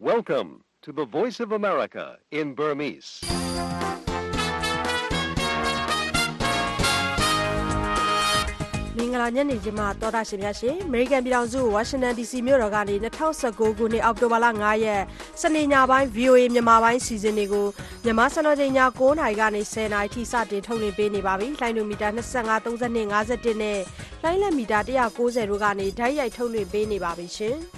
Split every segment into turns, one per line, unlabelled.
Welcome to the Voice of America in Burmese.
။မင်္ဂလာညနေခင်းမှာတော်တာရှင်များရှင်အမေရိကန်ပြည်ထောင်စုဝါရှင်တန် DC မြို့တော်ကနေ2019ခုနှစ်အောက်တိုဘာလ9ရက်စနေညပိုင်း VOA မြန်မာပိုင်းစီစဉ်တွေကိုမြန်မာစံတော်ချိန်ည9:00နာရီကနေ10:00နာရီထိစတင်ထုတ်လွှင့်ပေးနေပါပြီ။လိုင်းဒိုမီတာ25 32 51နဲ့လိုင်းလက်မီတာ190တို့ကနေဓာတ်ရိုက်ထုတ်လွှင့်ပေးနေပါပြီရှင်။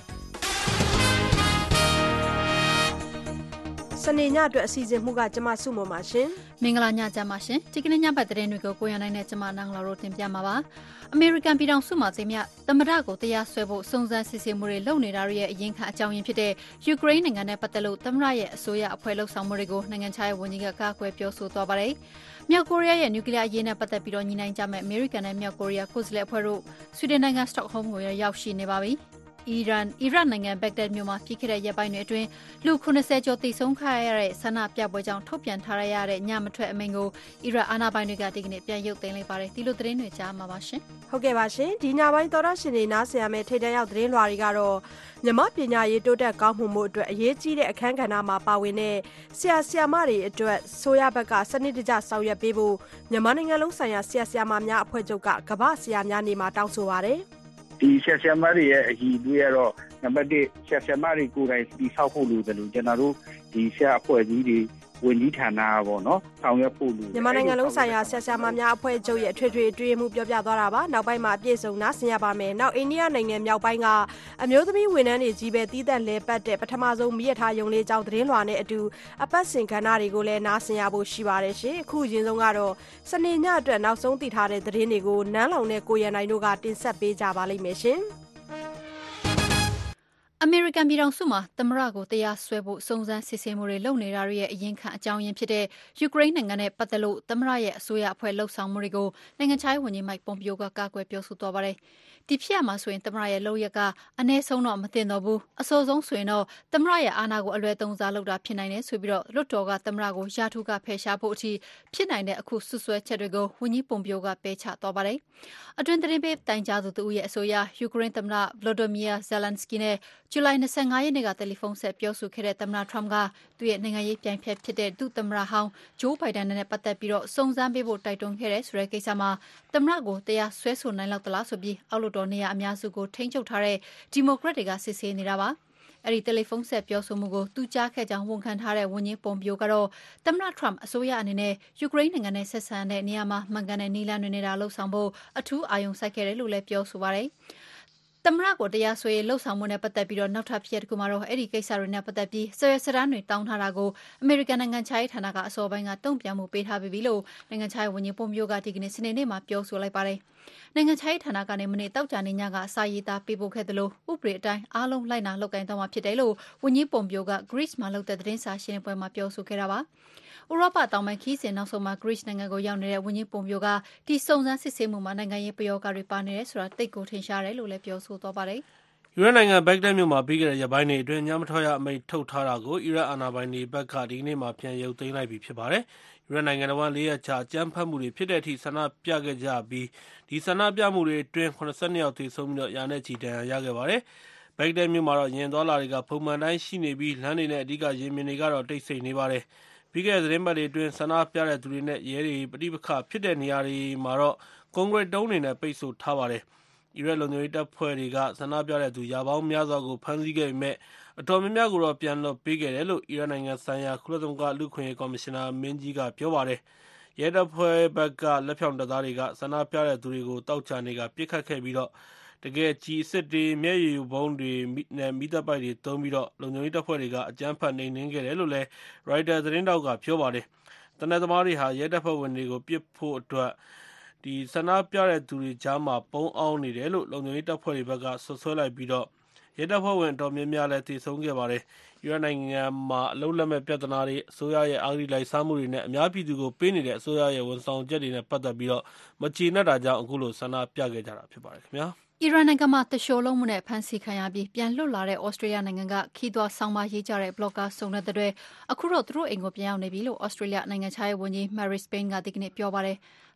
စနေညအတွက်အစီအစဉ်မှုကကျမစုမပါရှင်
မင်္ဂလာညချမ်းပါရှင်ဒီကနေ့ညဘက်သတင်းတွေကိုကိုရနိုင်နဲ့ကျမနန်းလာတို့တင်ပြမှာပါအမေရိကန်ပြည်ထောင်စုမှာတင်မြသမ္မတကိုတရားစွဲဖို့စုံစမ်းစစ်ဆေးမှုတွေလုပ်နေတာရဲ့အရင်ခံအကြောင်းရင်းဖြစ်တဲ့ယူကရိန်းနိုင်ငံနဲ့ပတ်သက်လို့သမ္မတရဲ့အစိုးရအဖွဲ့လှုပ်ဆောင်မှုတွေကိုနိုင်ငံခြားရေးဝန်ကြီးကကာကွယ်ပြောဆိုသွားပါတယ်မြောက်ကိုရီးယားရဲ့နျူကလ িয়ার အရေးနဲ့ပတ်သက်ပြီးတော့ညီနိုင်ကြမဲ့အမေရိကန်နဲ့မြောက်ကိုရီးယားကိုယ်စားလှယ်အဖွဲ့တို့ဆွီဒင်နိုင်ငံစတော့ဟုမ်းကိုရောက်ရှိနေပါပြီအီရတ်နိုင်ငံဘက်ဂဒက်မြို့မှာဖြစ်ခဲ့တဲ့ရက်ပိုင်းတွေအတွင်းလူ90ကျော်တိစုံခါရတဲ့ဆန္ဒပြပွဲကြောင့်ထုတ်ပြန်ထားရတဲ့ညမထွက်အမိန့်ကိုအီရတ်အာဏာပိုင်တွေကဒီကနေ့ပြန်ရုပ်သိမ်းလိုက်ပါတယ်ဒီလိုသတင်းတွေကြားမှာပါရှင်
ဟုတ်ကဲ့ပါရှင်ဒီညပိုင်းသောရရှင်တွေနားဆင်ရမယ့်ထိပ်တန်းရောက်သတင်းလွှာတွေကတော့မြန်မာပညာရေးတိုးတက်ကောင်းမှုအတွက်အရေးကြီးတဲ့အခန်းကဏ္ဍမှာပါဝင်တဲ့ဆရာမတွေအတွက်ဆိုရဘက်ကစနစ်တကျဆောင်ရွက်ပေးဖို့မြန်မာနိုင်ငံလုံးဆိုင်ရာဆရာမများအဖွဲ့ချုပ်ကကမ္ဘာဆရာများနေ့မှာတောင်းဆိုပါတယ်
ဒီဆရာမတွေရဲ့အကြီးအကျယ်ကတော့နံပါတ်1ဆရာမတွေကိုယ်တိုင်ဒီဆောက်ဖို့လိုတယ်လို့ကျွန်တော်တို့ဒီဆရာအဖွဲ့အစည်းတွေဝန်ကြီးဌာနပေါ့နော်ဆောင်ရွက်ဖို့လို
မြန်မာနိုင်ငံလုံးဆိုင်ရာဆရာမများအဖွဲ့ချုပ်ရဲ့အထွေထွေအတွင်းမှုပြောပြသွားတာပါနောက်ပိုင်းမှာအပြည့်စုံနားဆင်ရပါမယ်နောက်အိန္ဒိယနိုင်ငံမြောက်ပိုင်းကအမျိုးသမီးဝန်ထမ်းတွေကြီးပဲတီးသက်လဲပတ်တဲ့ပထမဆုံးမိရထားယုံလေးကြောင်းသတင်းလွှာနဲ့အတူအပတ်စဉ်ကဏ္ဍတွေကိုလည်းနားဆင်ရဖို့ရှိပါတယ်ရှင်အခုအရင်ဆုံးကတော့စနေညအတွက်နောက်ဆုံးသိထားတဲ့သတင်းတွေကိုနန်းလောင်နဲ့ကိုရန်နိုင်တို့ကတင်ဆက်ပေးကြပါလိမ့်မယ်ရှင်
အမေရိကန်ပြည်ထောင်စုမှာသမ္မတကိုတရားစွဲဖို့စုံစမ်းစစ်ဆေးမှုတွေလုပ်နေတာရဲ့အရင်ခံအကြောင်းရင်းဖြစ်တဲ့ယူကရိန်းနိုင်ငံနဲ့ပတ်သက်လို့သမ္မတရဲ့အစိုးရအဖွဲ့လှုပ်ဆောင်မှုတွေကိုနိုင်ငံခြားရေးဝန်ကြီးမိုက်ပွန်ပီယိုကကာကွယ်ပြောဆိုသွားပါတယ်။ဒီဖြစ်ရမှာဆိုရင်သမ္မတရဲ့လုပ်ရက်ကအနည်းဆုံးတော့မတင်တော့ဘူးအဆိုးဆုံးဆိုရင်တော့သမ္မတရဲ့အာဏာကိုအလွဲသုံးစားလုပ်တာဖြစ်နိုင်တယ်ဆိုပြီးတော့လွှတ်တော်ကသမ္မတကိုရာထူးကဖယ်ရှားဖို့အထိဖြစ်နိုင်တဲ့အခုဆွဆွဲချက်တွေကိုဝန်ကြီးပွန်ပီယိုကပယ်ချသွားပါတယ်။အတွင်းသတင်းပေးတိုင်ကြားသူတို့ရဲ့အဆိုအရယူကရိန်းသမ္မတဗလိုဒိုမီယာဇယ်လန်စကီနဲ့ဇူလိုင်25ရက်နေ့ကတယ်လီဖုန်းဆက်ပြောဆိုခဲ့တဲ့သမ္မတထရမ့်ကသူ့ရဲ့နိုင်ငံရေးပြိုင်ဖက်ဖြစ်တဲ့ဒုသမ္မတဟောင်းဂျိုးဘိုင်ဒန်နဲ့ပတ်သက်ပြီးတော့စုံစမ်းပေးဖို့တိုက်တွန်းခဲ့တဲ့ဆိုတဲ့ကိစ္စမှာသမ္မတကိုတရားစွဲဆိုနိုင်လောက်သလားဆိုပြီးအောက်လွှတ်တော်နေရာအများစုကိုထိန်းချုပ်ထားတဲ့ဒီမိုကရက်တွေကစစ်ဆေးနေတာပါအဲ့ဒီတယ်လီဖုန်းဆက်ပြောဆိုမှုကိုသူကြားခဲ့ကြောင်းဝန်ခံထားတဲ့ဝန်ကြီးပွန်ပီယိုကတော့သမ္မတထရမ့်အစိုးရအနေနဲ့ယူကရိန်းနိုင်ငံနဲ့ဆက်ဆံတဲ့နေရာမှာမှန်ကန်တဲ့နည်းလမ်းတွေနဲ့လှုပ်ဆောင်ဖို့အထူးအာရုံစိုက်ခဲ့တယ်လို့လည်းပြောဆိုပါတယ်သမ္မတကိုတရားစွဲလှုပ်ဆောင်မှုနဲ့ပတ်သက်ပြီးတော့နောက်ထပ်ဖြစ်တစ်ခုမှာတော့အဲ့ဒီကိစ္စတွေနဲ့ပတ်သက်ပြီးဆရာစရန်တွေတောင်းထားတာကိုအမေရိကန်နိုင်ငံခြားရေးဌာနကအစောပိုင်းကတုံ့ပြန်မှုပေးထားပြီလို့နိုင်ငံခြားရေးဝန်ကြီးပွန်ပီယိုကဒီကနေ့စနေနေ့မှာပြောဆိုလိုက်ပါတယ်နိုင်ငံခြားရေးဌာနကနေမနေ့တောက်ကြနေညကအစာရေးသားပေးပို့ခဲ့တယ်လို့ဥပဒေအတိုင်းအားလုံးလိုက်နာလုပ်ကိုင်သွားမှာဖြစ်တယ်လို့ဝန်ကြီးပွန်ပီယိုက Greece မှာလုပ်တဲ့သတင်းစာရှင်းလင်းပွဲမှာပြောဆိုခဲ့တာပါဥရောပတောင်ပိုင်းခီးစဉ်နောက်ဆုံးမှာ Greece နိုင်ငံကိုရောက်နေတဲ့ဝန်ကြီးပွန်ပီယိုကဒီစုံစမ်းစစ်ဆေးမှုမှာနိုင်ငံရေးပယောဂတွေပါနေတယ်ဆိုတာတိတ်ကိုထင်ရှားတယ်လို့လည်းပြောဆိုသွားပါတယ်
။ယူရတ်နိုင်ငံဘက်ဂဒက်မြို့မှာပြီးခဲ့တဲ့ရက်ပိုင်းတွေအတွင်းညမထွက်ရအမိန့်ထုတ်ထားတာကိုအီရတ်အာဏာပိုင်တွေဘက်ကဒီနေ့မှပြန်ရုပ်သိမ်းလိုက်ပြီဖြစ်ပါတယ်။ယူရတ်နိုင်ငံတော်က၄ရက်ကြာအကြမ်းဖက်မှုတွေဖြစ်တဲ့အထိဆန္ဒပြခဲ့ကြပြီးဒီဆန္ဒပြမှုတွေအတွင်း82ယောက်သေဆုံးပြီးတော့ရာနဲ့ချီဒဏ်ရာရခဲ့ပါတယ်။ဘက်ဂဒက်မြို့မှာတော့ရင်သွားလာတွေကပုံမှန်တိုင်းရှိနေပြီးလမ်းတွေနဲ့အဓိကရင်မြင်တွေကတော့တိတ်ဆိတ်နေပါတယ်။ပြီးခဲ့တဲ့သတင်းပတ်တွေအတွင်းဆန္ဒပြတဲ့သူတွေနဲ့ရဲတွေပဋိပက္ခဖြစ်တဲ့နေရာတွေမှာတော့ကွန်ကရစ်တုံးတွေနဲ့ပိတ်ဆို့ထားပါတယ်။အီရတ်လုံခြုံရေးတပ်ဖွဲ့တွေကဆန္ဒပြတဲ့သူရာပေါင်းများစွာကိုဖမ်းဆီးခဲ့ပေမဲ့အတော်များများကိုတော့ပြန်လွှတ်ပေးခဲ့တယ်လို့အီရတ်နိုင်ငံဆိုင်ရာကုလသမဂ္ဂလူ့အခွင့်အရေးကော်မရှင်နာမင်းကြီးကပြောပါတယ်။ရဲတပ်ဖွဲ့ဘက်ကလက်ဖြောင့်တပ်သားတွေကဆန္ဒပြတဲ့သူတွေကိုတောက်ချနေကပစ်ခတ်ခဲ့ပြီးတော့တကယ်ကြီးအစ်စ်တွေမျက်ရည်ယိုဗုံးတွေနဲ့မိသက်ပိုက်တွေသုံးပြီးတော့လုံခြုံရေးတပ်ဖွဲ့တွေကအကြမ်းဖက်နှိမ်နင်းခဲ့တယ်လို့လည်း Reuters သတင်းတောက်ကပြောပါတယ်။တနက်သမားတွေဟာရဲတပ်ဖွဲ့ဝင်တွေကိုပစ်ဖို့အတွက်ဒီဆန္ဒပြတဲ့သူတွေကြားမှာပုံအောင်နေတယ်လို့လုံခြုံရေးတပ်ဖွဲ့တွေဘက်ကဆွဆွဲလိုက်ပြီးတော့ရဲတပ်ဖွဲ့ဝင်တော်များများလည်းသေဆုံးခဲ့ပါတယ်။ယူရတ်နိုင်ငံမှာအလုံးလက်မဲ့ပြဿနာတွေအစိုးရရဲ့အာဂရိလိုက်စားမှုတွေနဲ့အများပြည်သူကိုပေးနေတဲ့အစိုးရရဲ့ဝန်ဆောင်ချက်တွေနဲ့ပတ်သက်ပြီးတော့မကျေနပ်တာကြောင့်အခုလိုဆန္ဒပြခဲ့ကြတာဖြစ်ပါတယ်ခင်ဗျာ။
အီရန်နိုင်ငံမှာတရှိုးလုံးမှုနဲ့ဖမ်းဆီးခံရပြီးပြန်လွတ်လာတဲ့ဩစတြေးလျနိုင်ငံကခီးသွွားဆောင်းပါးရေးကြတဲ့ဘလော့ကာစုံတဲ့တဲ့အခုတော့သူတို့အိမ်ကိုပြန်ရောက်နေပြီလို့ဩစတြေးလျနိုင်ငံခြားရေးဝန်ကြီး Marise Payne ကဒီကနေ့ပြောပါတယ်။ပ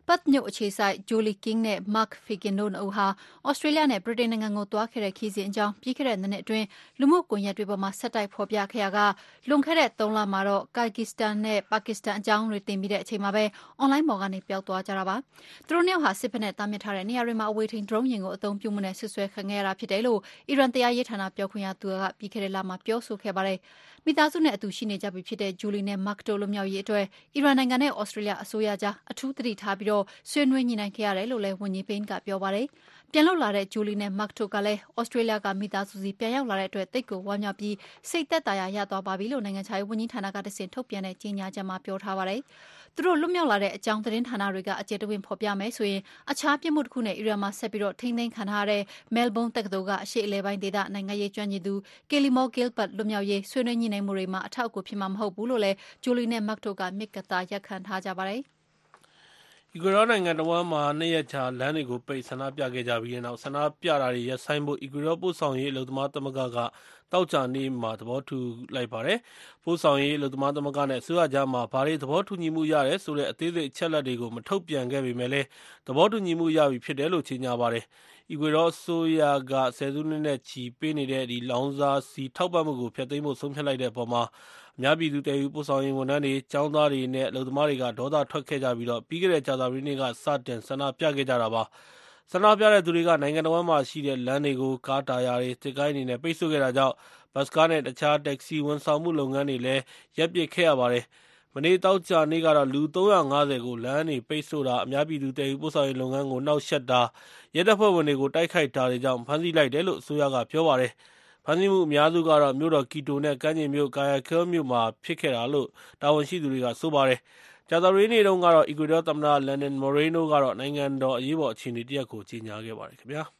ပတ်မြို့အခြေစိုက် Julie King နဲ့ Mark Figgin တို့နှစ်ဦးဟာဩစတြေးလျနဲ့ဗြိတိန်နိုင်ငံကိုသွားခဲ့တဲ့ခရီးစဉ်အကြောင်းပြီးခဲ့တဲ့နှစ်အတွင်းလူမှုကွန်ရက်တွေပေါ်မှာဆက်တိုက်ဖော်ပြခဲ့ရာကလွန်ခဲ့တဲ့3 လမှာတော့ Kyrgyzstan နဲ့ Pakistan အကြောင်းတွေတင်ပြီးတဲ့အချိန်မှာပဲအွန်လိုင်းပေါ်ကနေပျောက်သွားကြတာပါ။သူတို့နှစ်ယောက်ဟာစစ်ဘက်နဲ့တားမြစ်ထားတဲ့နေရာတွေမှာအဝေးထိန်း drone ယာဉ်ကိုအသုံးပြုမှုနဲ့ဆွဆွဲခံခဲ့ရတာဖြစ်တယ်လို့အီရန်တရားရေးဌာနပြောခွင့်ရသူကပြီးခဲ့တဲ့လမှာပြောဆိုခဲ့ပါတယ်။မိသားစုနဲ့အတူရှိနေကြပြီဖြစ်တဲ့ Julie နဲ့ Mark တို့လွတ်မြောက်ရေးအတွက်အီရန်နိုင်ငံနဲ့ဩစတြေးလျအစိုးရကြားအထူးသတိထားပြီးဆွေးနွေးညှိနှိုင်းခဲ့ရတယ်လို့လည်းဝန်ကြီး Payne ကပြောပါတယ်။ပြန်လောက်လာတဲ့ Julie နဲ့ Mark တို့ကလည်းဩစတြေးလျကမိသားစုစီပြန်ရောက်လာတဲ့အတွက်သိပ်ကိုဝမ်းမြောက်ပြီးစိတ်သက်သာရာရသွားပါပြီလို့နိုင်ငံခြားရေးဝန်ကြီးဌာနကတဆင့်ထုတ်ပြန်တဲ့ကြေညာချက်မှာပြောထားပါတယ်။သူတို့လွတ်မြောက်လာတဲ့အကြောင်းသတင်းဌာနတွေကအကျယ်တဝင့်ဖော်ပြမယ်ဆိုရင်အခြားပြစ်မှုတစ်ခုနဲ့အီရန်မှာဆက်ပြီးထိန်းသိမ်းခံထားရတဲ့ Melbourne တက္ကသိုလ်ကအရှေ့အလယ်ပိုင်းဒေသနိုင်ငံရေးကျွမ်းကျင်သူ Kelly-Moore Gilbert လွတ်မြောက်ရေးဆွေးနွေးညှိနှိုင်းမှုတွေမှာအထောက်အကူဖြစ်မှာမဟုတ်ဘူးလို့လည်း Julie နဲ့ Mark တို့ကမြစ်ကသာရပ်ခံထားကြပါတယ်။
အီကွေဒေါနိုင်ငံတဝန်းမှာ2 ရက်ကြာလမ်းတွေကိုပိတ်ဆန္ဒပြခဲ့ကြပြီးတဲ့နောက်ဆန္ဒပြတာတွေရပ်ဆိုင်းဖို့အီကွေဒေါပို့ဆောင်ရေးအလုပ်သမားသမဂ္ဂကတောက်ကြနေ့မှာသဘောတူလိုက်ပါတယ်။ပို့ဆောင်ရေးအလုပ်သမားသမဂ္ဂနဲ့အစိုးရကြားမှာဘာတွေသဘောတူညီမှုရတယ်ဆိုတဲ့အသေးစိတ်အချက်လက်တွေကိုမထုတ်ပြန်ခဲ့ပေမဲ့လည်းသဘောတူညီမှုရပြီဖြစ်တယ်လို့ကြေညာပါတယ်။အီကွေဒေါအစိုးရကဆယ်စုနှစ်နဲ့ချီပေးနေတဲ့လောင်စာဆီထောက်ပံ့မှုကိုဖျက်သိမ်းဖို့ဆုံးဖြတ်လိုက်တဲ့အပေါ်မှာအများပြည်သူတည်ယူပို့ဆောင်ရေးဝန်ထမ်းတွေကျောင်းသားတွေနဲ့အလုပ်သမားတွေကဒေါသထွက်ခဲ့ကြပြီးပြီးခဲ့တဲ့ကြာသပတေးနေ့ကစတင်ဆန္ဒပြခဲ့ကြတာပါ။ဆန္ဒပြတဲ့သူတွေကနိုင်ငံတော်မှာရှိတဲ့လမ်းတွေကိုကားတာယာတွေတစ်ကိုင်းတွေနဲ့ပိတ်ဆို့ခဲ့တာကြောင့်ဘတ်စကားနဲ့တခြားတက္ကစီဝန်ဆောင်မှုလုပ်ငန်းတွေလည်းရပ်ပစ်ခဲ့ရပါတယ်။မနေ့တောက်ကြနေ့ကတော့လူ350ကိုလမ်းတွေပိတ်ဆို့တာအများပြည်သူတည်ယူပို့ဆောင်ရေးလုပ်ငန်းကိုနှောက်ယှက်တာရဲတပ်ဖွဲ့ဝင်တွေကိုတိုက်ခိုက်တာတွေကြောင့်ဖမ်းဆီးလိုက်တယ်လို့အစိုးရကပြောပါတယ်။ဖမ်းဆီးမှုအများစုကတော့မြို့တော်ကီတိုနဲ့ကမ်းခြေမြို့ကာယာကဲမြို့မှာဖြစ်ခဲ့တာလို့တာဝန်ရှိသူတွေကဆိုပါတယ်။ကြာသပတေးနေ့တုန်းကတော့အီကွေဒေါသမ္မတလန်ဒန်မော်ရေးနိုကတော့နိုင်ငံတော်အရေးပေါ်အခြေအနေတရပ်ကိုကြေညာခဲ့ပါတယ်ခင်ဗျာ။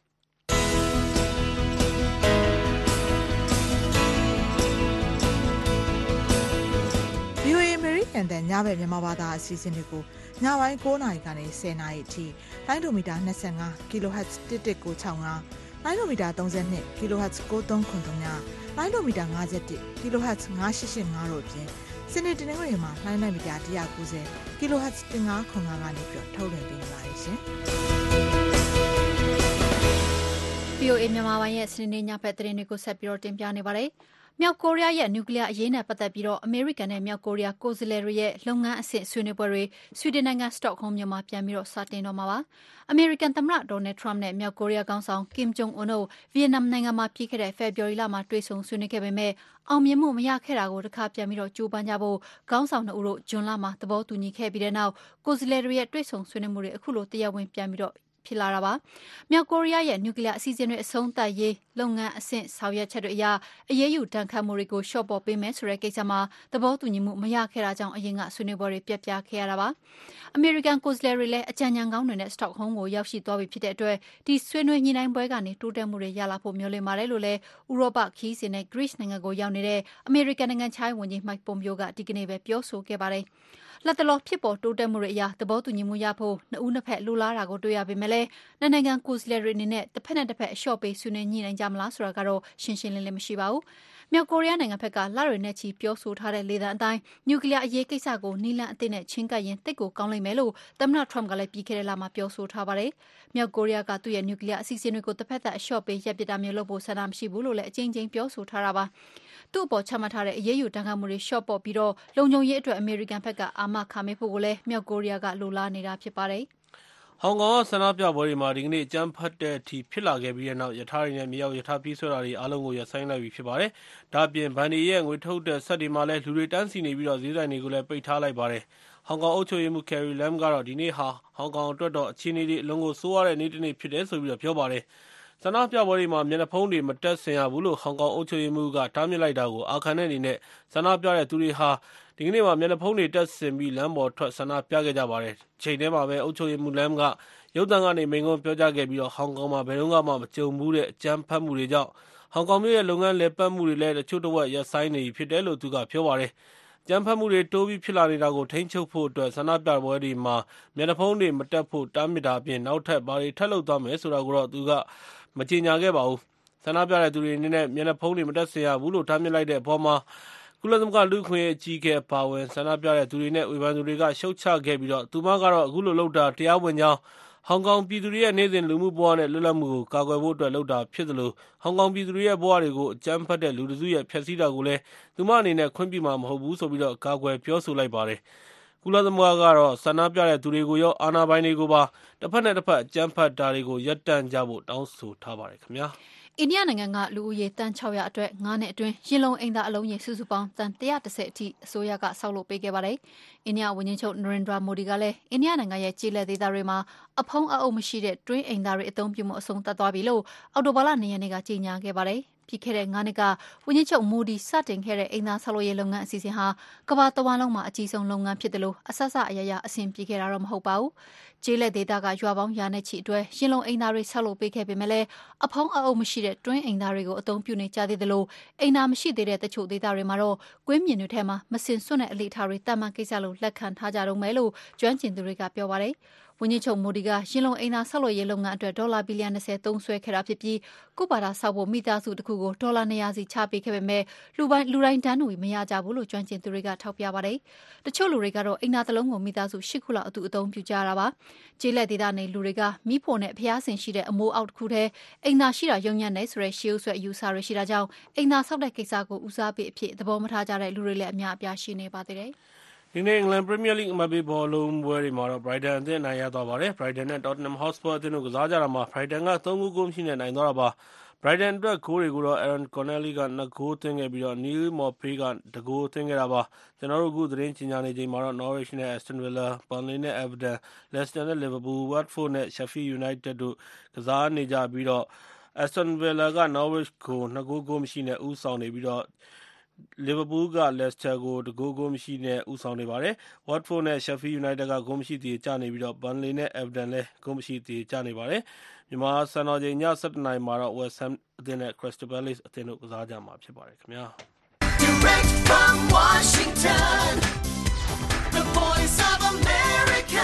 VOA အမေရိကန်တန်ညဘက်မြန်မာဘာသာအစီအစဉ်တွေကိုညပိုင်း9:00 နာရီကနေ10:00 နာရီအထိလိုင်းဒိုမီတာ25 kHz 11965လိုင်းဒိုမီတာ32 kHz 9393လိုင်းဒိုမီတာ51 kHz 9885တို့အပြင်စနေတနင်္ဂနွေမှာလိုင်းမီတာ190 kHz 1505ကနေပြီးထုတ်လွှင့်ပေးနေပါတယ်ရှင်။
VOA မြန်မာပိုင်းရဲ့စနေနေ့ညဘက်သတင်းတွေကိုဆက်ပြီးတင်ပြနေပါတယ်။မြောက်ကိုရီးယားရဲ့နျူကလ িয়ারအရေးနဲ့ပတ်သက်ပြီးအမေရိကန်နဲ့မြောက်ကိုရီးယားကိုယ်စားလှယ်တွေရဲ့လုပ်ငန်းအဆင့်ဆွေးနွေးပွဲတွေဆွီဒင်နိုင်ငံစတော့ဟုမ်းမြို့မှာပြန်ပြီးစတင်တော့မှာပါ။အမေရိကန်သမ္မတဒေါ်နယ်ထရမ့်နဲ့မြောက်ကိုရီးယားခေါင်းဆောင်ကင်ဂျုံအွန်းတို့ဗီယက်နမ်နိုင်ငံမှာပြီးခဲ့တဲ့ဖေဖော်ဝါရီလမှာတွေ့ဆုံဆွေးနွေးခဲ့ပေမဲ့အောင်မြင်မှုမရခဲ့တာကိုတစ်ခါပြန်ပြီးကြိုးပမ်းကြဖို့ခေါင်းဆောင်2ဦးတို့ဂျွန်လမှာသဘောတူညီခဲ့ပြီးတဲ့နောက်ကိုယ်စားလှယ်တွေရဲ့တွေ့ဆုံဆွေးနွေးမှုတွေအခုလိုတရားဝင်ပြန်ပြီးဖြစ်လာတာပါ။မြောက်ကိုရီးယားရဲ့နျူကလ িয়ারအစီအစဉ်တွေအဆုံးသတ်ရေးလုပ်ငန်းအဆင့်ဆောင်ရွက်ချက်တွေအရအရေးယူတန်ခတ်မှုတွေကိုလျှော့ပေါ့ပေးမယ်ဆိုတဲ့ကိစ္စမှာသဘောတူညီမှုမရခဲ့တာကြောင့်အရင်ကဆွေးနွေးပွဲတွေပျက်ပြားခဲ့ရတာပါ။အမေရိကန်ကိုယ်စားလှယ်တွေလည်းအကြံဉာဏ်ကောင်းတွေနဲ့စတော့ဟုမ်းကိုရောက်ရှိသွားပြီဖြစ်တဲ့အတွက်ဒီဆွေးနွေးညှိနှိုင်းပွဲကနေတိုးတက်မှုတွေရလာဖို့မျှော်လင့်ပါတယ်လို့လည်းဥရောပခီးစဉ်နဲ့ Greece နိုင်ငံကိုရောက်နေတဲ့အမေရိကန်နိုင်ငံခြားရေးဝန်ကြီး Mike Pompeo ကဒီကနေ့ပဲပြောဆိုခဲ့ပါတယ်။လက်တလောဖြစ်ပေါ်တိုးတက်မှုတွေအရသဘောတူညီမှုရဖို့နှစ်ဦးနှစ်ဖက်လိုလားတာကိုတွေ့ရပေမဲ့လည်းနိုင်ငံကိုယ်စားလှယ်တွေအနေနဲ့တစ်ဖက်နဲ့တစ်ဖက်အလျှော့ပေးဆွေးနွေးညှိနှိုင်းကြမလားဆိုတာကတော့ရှင်းရှင်းလင်းလင်းမရှိပါဘူး။မြောက်ကိုရီးယားနိုင်ငံဘက်ကလတွေနဲ့ချီပြောဆိုထားတဲ့လေသံအတိုင်းနျူကလ িয়ারအရေးကိစ္စကိုနီလန်အသစ်နဲ့ချင်းကပ်ရင်တိတ်ကိုကောင်းလိမ့်မယ်လို့သမ္မတထရမ့်ကလည်းပြီးခဲ့တဲ့လမှာပြောဆိုထားပါတယ်။မြောက်ကိုရီးယားကသူ့ရဲ့နျူကလ িয়ারအစီအစဉ်တွေကိုတစ်ဖက်သက်အလျှော့ပေးရပ်ပစ်တာမျိုးလုပ်ဖို့ဆန္ဒမရှိဘူးလို့လည်းအကြိမ်ကြိမ်ပြောဆိုထားတာပါ။သူ့အပေါ်ချမှတ်ထားတဲ့အရေးယူတန်ခတ်မှုတွေလျှော့ပေါ့ပြီးလုံခြုံရေးအတွက်အမေရိကန်ဘက်ကအာမခံပေးဖို့ကိုလည်းမြောက်ကိုရီးယားကလိုလားနေတာဖြစ်ပါတယ်
။ဟောင်ကောင်ကဆန္ဒပြပွဲတွေမှာဒီကနေ့အကြမ်းဖက်တဲ့အထိဖြစ်လာခဲ့ပြီးတဲ့နောက်ရထားတွေနဲ့မြေအောက်ရထားပြေးဆွဲတာတွေအားလုံးကိုရပ်ဆိုင်းလိုက်ပြီဖြစ်ပါတယ်။ဒါ့အပြင်ဘဏ်တွေရဲ့ငွေထုတ်တဲ့စက်တွေမှာလည်းလူတွေတန်းစီနေပြီးဈေးဆိုင်တွေကိုလည်းပိတ်ထားလိုက်ပါတယ်။ဟောင်ကောင်အုပ်ချုပ်ရေးမှူး Carrie Lam ကတော့ဒီနေ့ဟာဟောင်ကောင်အတွက်တော့အခြေအနေတွေအလုံးကိုဆိုးရတဲ့နေ့တစ်နေ့ဖြစ်တယ်ဆိုပြီးပြောပါတယ်။ဆန္ဒပြပွဲတွေမှာမျက်နှာဖုံးတွေမတပ်ဆင်ရဘူးလို့ဟောင်ကောင်အုပ်ချုပ်ရေးမှူးကတားမြစ်လိုက်တာကိုအာခံတဲ့အနေနဲ့ဆန္ဒပြတဲ့သူတွေဟာဒီကနေ့မှာမျက်နှာဖုံးတွေတပ်ဆင်ပြီးလမ်းပေါ်ထွက်ဆန္ဒပြခဲ့ကြပါတယ်။ချိန်ထဲမှာပဲအုပ်ချုပ်ရေးမှူး Lam ကရုပ်သံကနေမိန့်ခွန်းပြောကြားခဲ့ပြီးဟောင်ကောင်မှာဘယ်တော့မှမကြုံဘူးတဲ့အကြမ်းဖက်မှုတွေကြောင့်ဟောင်ကောင်မြို့ရဲ့လုပ်ငန်းလည်ပတ်မှုတွေလည်းတချို့တဝက်ရပ်ဆိုင်းနေပြီဖြစ်တယ်လို့သူကပြောပါတယ်။ကြမ်းဖက်မှုတွေတိုးပြီးဖြစ်လာနေတာကိုထိန်းချုပ်ဖို့အတွက်ဆန္ဒပြပွဲတွေမှာမျက်နှာဖုံးတွေမတပ်ဖို့တားမြစ်တာအပြင်နောက်ထပ်ဘာတွေထပ်လုပ်သွားမယ်ဆိုတာကိုတော့သူကမကြေညာခဲ့ပါဘူး။ဆန္ဒပြတဲ့သူတွေအနေနဲ့မျက်နှာဖုံးတွေမတပ်ဆင်ရဘူးလို့တားမြစ်လိုက်တဲ့အပေါ်မှာကုလသမဂ္ဂလူ့အခွင့်အရေးအကြီးအကဲအပါအဝင်ဆန္ဒပြတဲ့သူတွေနဲ့ဝေဖန်သူတွေကရှုတ်ချခဲ့ပြီးသူမကတော့အခုလိုလုပ်တာတရားဝင်ကြောင်းဟောင်ကောင်ပြည်သူတွေရဲ့နေ့စဉ်လူမှုဘဝနဲ့လွတ်လပ်မှုကိုကာကွယ်ဖို့အတွက်လုပ်တာဖြစ်သလိုဟောင်ကောင်ပြည်သူတွေရဲ့ဘဝတွေကိုအကြမ်းဖက်တဲ့လူတစုရဲ့ဖျက်ဆီးတာကိုလည်းသူမအနေနဲ့ခွင့်ပြုမှာမဟုတ်ဘူးဆိုပြီးကာကွယ်ပြောဆိုလိုက်ပါတယ်ကုလသမဂ္ဂကတော့ဆန္ဒပြတဲ့သူတွေကိုရောအာဏာပိုင်တွေကိုပါတစ်ဖက်နဲ့တစ်ဖက်အကြမ်းဖက်တာတွေကိုရပ်တန့်ကြဖို့တောင်းဆိုထားပါတယ်ခင်ဗျာ
အိန္ဒိယနိုင်ငံကလူဦးရေတန်း600အတွက်9နှစ်အတွင်းရင်လုံးအိမ်သားအလုံးရေစုစုပေါင်းတန်130အထိအစိုးရကဆောက်လုပ်ပေးခဲ့ပါတယ်။အိန္ဒိယဝန်ကြီးချုပ်နရိန္ဒရာမိုဒီကလည်းအိန္ဒိယနိုင်ငံရဲ့ကျေးလက်ဒေသတွေမှာအဖုံးအအုပ်မရှိတဲ့တွင်းအိမ်သားတွေအသုံးပြုမှုအဆုံးသတ်သွားပြီလို့အောက်တိုဘာလ2ရက်နေ့ကကြေညာခဲ့ပါတယ်။ပြီးခဲ့တဲ့9နှစ်ကဝန်ကြီးချုပ်မိုဒီစတင်ခဲ့တဲ့အိမ်သားဆောက်လုပ်ရေးလုပ်ငန်းအစီအစဉ်ဟာကမ္ဘာတဝန်းလုံးမှာအကြီးဆုံးလုပ်ငန်းဖြစ်တယ်လို့အဆက်အရအဆင်ပြေခဲ့တာတော့မဟုတ်ပါဘူး။ကျေးလက်ဒေသကရွာပေါင်းရာနဲ့ချီအတွက်ရင်လုံးအိမ်သားတွေဆောက်လုပ်ပေးခဲ့ပေမဲ့လည်းအဖုံးအအုပ်မရှိတဲ့တွင်းအိမ်သားတွေကိုအသုံးပြုနေကြသေးတယ်လို့အိမ်သားမရှိသေးတဲ့တချို့ဒေသတွေမှာတော့ကွင်းမြင်တွေထဲမှာမစင်စွန့်တဲ့အလေထားတွေတမန်ကိစ္စလို့လက်ခံထားကြတော့မယ်လို့ကျွမ်းကျင်သူတွေကပြောပါတယ်။ဝန်ကြီးချုပ်မိုဒီကရင်လုံးအိမ်သားဆောက်လုပ်ရေးလုပ်ငန်းအတွက်ဒေါ်လာဘီလီယံ20သုံးစွဲခဲ့တာဖြစ်ပြီးကုဘာတာဆောက်ဖို့မိသားစုတစ်ခုကိုဒေါ်လာ200စီချပေးခဲ့ပေမဲ့လူတိုင်းတန်းတူမရကြဘူးလို့ကျွမ်းကျင်သူတွေကထောက်ပြပါတယ်။တချို့လူတွေကတော့အိမ်သားတစ်လုံးကိုမိသားစု10ခုလောက်အတူအသုံးပြုကြရတာပါ။ကျေးလက်ဒေသနေလူတွေကမိဖို့နဲ့ဖျားဆင်ရှိတဲ့အမိုးအောက်တစ်ခုထဲအိမ်သားရှိတာယုံညံ့နေဆိုတဲ့ရှေးဥဆွဲအယူဆတွေရှိတာကြောင့်အိမ်သားဆောက်တဲ့ကိစ္စကိုဦးစားပေးအဖြစ်သဘောမထားကြတဲ့လူတွေလည်းအများအပြားရှိနေပါသေးတယ်။
ဒီနေ့အင်္ဂလန်ပရီးမီယာလိအမတ်ဘေးဘောလုံးပွဲတွေမှာတော့ Brighton အသင်းအနိုင်ရသွားပါတယ်။ Brighton နဲ့ Tottenham Hotspur အသင်းတို့ကစားကြတာမှာ Brighton က3 ဂိုးရှိနဲ့နိုင်သွားတာပါ။ Brighton အတွက်ဂိုးတွေကိုတော့ Aaron Connelly က2 ဂိုးသွင်းခဲ့ပြီးNeil Maupay က1 ဂိုးသွင်းခဲ့တာပါ။ကျွန်တော်တို့အခုသတင်းကြေညာနေချိန်မှာတော့ Norwich နဲ့ Aston Villa, Burnley နဲ့ Everton, Leicester နဲ့ Liverpool, Watford နဲ့ Sheffield United တို့ကစားနေကြပြီးAston Villa က Norwich ကို2 ဂိုးမရှိနဲ့ဦးဆောင်နေပြီးLiverpool က Leicester ကို1 ဂိုးမရှိနဲ့ဦးဆောင်နေပါတယ်။ Watford နဲ့ Sheffield United ကဂိုးမရှိသေးကျနေပြီးBurnley နဲ့ Everton လည်းဂိုးမရှိသေးကျနေပါတယ်။မြန်မာစံတော်ချိန်ည 17 နာရီမှာတော့ West Ham အသင်းနဲ့ Crystal Palace အသင်းတို့ကစားကြမှာဖြစ်ပါတယ်ခင်ဗျာ။ Direct from Washington,
the voice of America,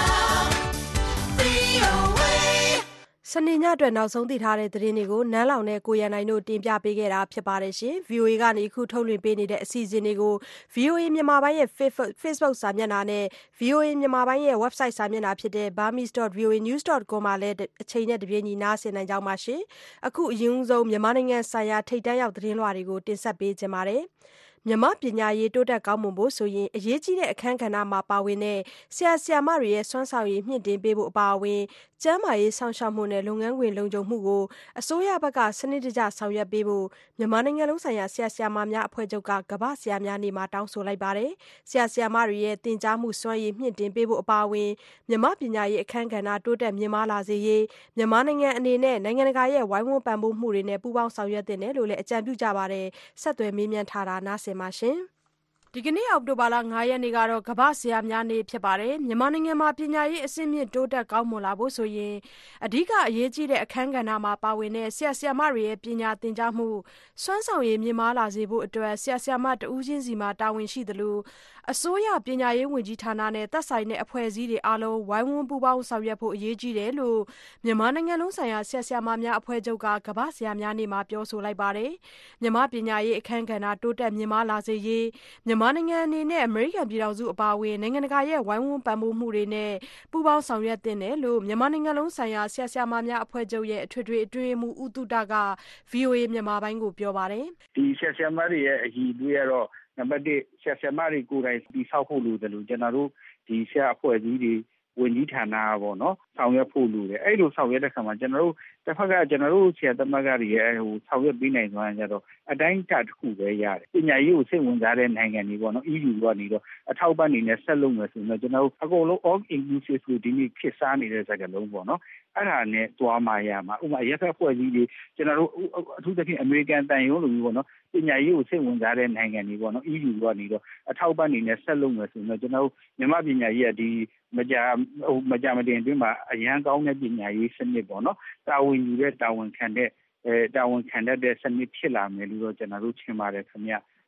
VOAစနေညအတွက်နောက်ဆုံးသိထားတဲ့သတင်းတွေကိုနန်းလောင်နဲ့ကိုရန်နိုင်တို့တင်ပြပေးခဲ့တာဖြစ်ပါတယ်ရှင်။ VOA ကနေအခုထုတ်လွှင့်ပေးနေတဲ့အစီအစဉ်တွေကို VOA မြန်မာပိုင်းရဲ့ Facebook စာမျက်နှာနဲ့ VOA မြန်မာပိုင်းရဲ့ website စာမျက်နှာဖြစ်တဲ့ burmese.voanews.com မှာလည်းအချိန်နဲ့တပြေးညီနားဆင်နိုင်ကြပါရှင်။အခုအရင်ဆုံးမြန်မာနိုင်ငံဆိုင်ရာထိပ်တန်းရောက်သတင်းလွှာတွေကိုတင်ဆက်ပေးကြပါမယ်။မြန်မာပညာရေးတိုးတက်ကောင်းမွန်ဖို့ဆိုရင်အရေးကြီးတဲ့အခန်းကဏ္ဍမှာပါဝင်တဲ့ဆရာဆရာမတွေရဲ့စွမ်းဆောင်ရည်မြင့်တင်ပေးဖို့အပါအဝင်ကျန်းမာရေးစောင့်ရှောက်မှုနဲ့လုပ်ငန်းခွင်လုံခြုံမှုကိုအစိုးရဘက်ကစနစ်တကျဆောင်ရွက်ပေးဖို့မြန်မာနိုင်ငံလုံးဆိုင်ရာဆရာဆရာမများအဖွဲ့ချုပ်ကကမ္ဘာ့ဆရာများနေ့မှာတောင်းဆိုလိုက်ပါတယ်။ဆရာဆရာမတွေရဲ့သင်ကြားမှုစွမ်းရည်မြင့်တင်ပေးဖို့အပါအဝင်မြန်မာပညာရေးအခန်းကဏ္ဍတိုးတက်မြင့်မားလာစေရေးမြန်မာနိုင်ငံအနေနဲ့နိုင်ငံတကာရဲ့ဝိုင်းဝန်းပံ့ပိုးမှုတွေနဲ့ပူးပေါင်းဆောင်ရွက်သင့်တယ်လို့လည်းအကြံပြုကြပါတယ်။ဆက်သွယ်မေးမြန်းထားတာနားဆင်ပါရှင်။ဒီကနေ့အောက်တိုဘာလ9ရက်နေ့ကတော့ကမ္ဘာ့ဆရာများနေ့ဖြစ်ပါတယ်။မြန်မာနိုင်ငံမှာပညာရေးအဆင့်မြင့်တိုးတက်ကောင်းမွန်လာဖို့ဆိုရင်အဓိကအရေးကြီးတဲ့အခန်းကဏ္ဍမှာပါဝင်တဲ့ဆရာဆရာမတွေရဲ့ပညာသင်ကြားမှုစွမ်းဆောင်ရည်မြင့်မားလာစေဖို့အတွက်ဆရာဆရာမတဦးချင်းစီမှာတာဝန်ရှိသလိုအစိုးရပညာရေးဝန်ကြီးဌာနနဲ့သက်ဆိုင်တဲ့အဖွဲ့အစည်းတွေအားလုံးဝိုင်းဝန်းပူးပေါင်းဆောင်ရွက်ဖို့အရေးကြီးတယ်လို့မြန်မာနိုင်ငံလုံးဆိုင်ရာဆရာဆရာမများအဖွဲ့ချုပ်ကကမ္ဘာ့ဆရာများနေ့မှာပြောဆိုလိုက်ပါတယ်။မြန်မာပညာရေးအခန်းကဏ္ဍတိုးတက်မြင့်မားလာစေရေးမြန်မာနိုင်ငံအနေနဲ့အမေရိကန်ပြည်ထောင်စုအပါအဝင်နိုင်ငံတကာရဲ့ဝိုင်းဝန်းပံ့ပိုးမှုတွေနဲ့ပူးပေါင်းဆောင်ရွက်သင့်တယ်လို့မြန်မာနိုင်ငံလုံးဆိုင်ရာဆရာဆရာမများအဖွဲ့ချုပ်ရဲ့အထွေထွေအတွင်းမှုဦးတုဒက VOA မြန်မာပိုင်းကိုပြောပါတယ်
။ဒီဆရာဆရာမတွေရဲ့အရည်အသွေးကတော့နံပါတ်1ဆရာဆရာမတွေကိုယ်တိုင်တည်ဆောက်ဖို့လိုတယ်လို့ကျွန်တော်တို့ဒီဆရာအဖွဲ့အစည်းတွေဝန်ကြီးဌာနပေါ့နော်ဆောင်ရွက်ဖို့လိုတယ်အဲ့လိုဆောင်ရွက်တဲ့ခါမှာကျွန်တော်တို့တစ်ဖက်ကကျွန်တော်တို့ဆရာသမဂ္ဂတွေရဲ့ဆောင်ရွက်ပေးနိုင်သွားရင်ကြတော့အတိုင်းအတာတစ်ခုပဲရတယ်ပညာရေးကိုစိတ်ဝင်စားတဲ့နိုင်ငံတွေပေါ့နော် EU ကနေတော့အထောက်ပံ့နေနဲ့ဆက်လုပ်မယ်ဆိုတော့ကျွန်တော်တို့အကုန်လုံး all inclusive ကိုဒီနေ့ခေတ်စားနေတဲ့စကားလုံးပေါ့နော်အဲ့ဒါနဲ့သွားမှရမှာဥပမာရက်ဖက်ဖွဲ့စည်းတွေကျွန်တော်တို့အထူးသဖြင့်အမေရိကန်တန်ရုံးလိုမျိုးပေါ့နော်ပညာရေးကိုစိတ်ဝင်စားတဲ့နိုင်ငံတွေပေါ့နော် EU ကနေတော့အထောက်ပံ့နေနဲ့ဆက်လုပ်မယ်ဆိုတော့ကျွန်တော်တို့မြန်မာပညာရေးကဒီမကြမတင်အတွင်းမှာအရန်ကောင်းတဲ့ပညာရေးစနစ်ပေါ့နော်တာဝန်ယူတဲ့တာဝန်ခံတဲ့စနစ်ဖြစ်လာမယ်လို့တော့ကျွန်တော်တို့ထင်ပါတယ်ခင်ဗျ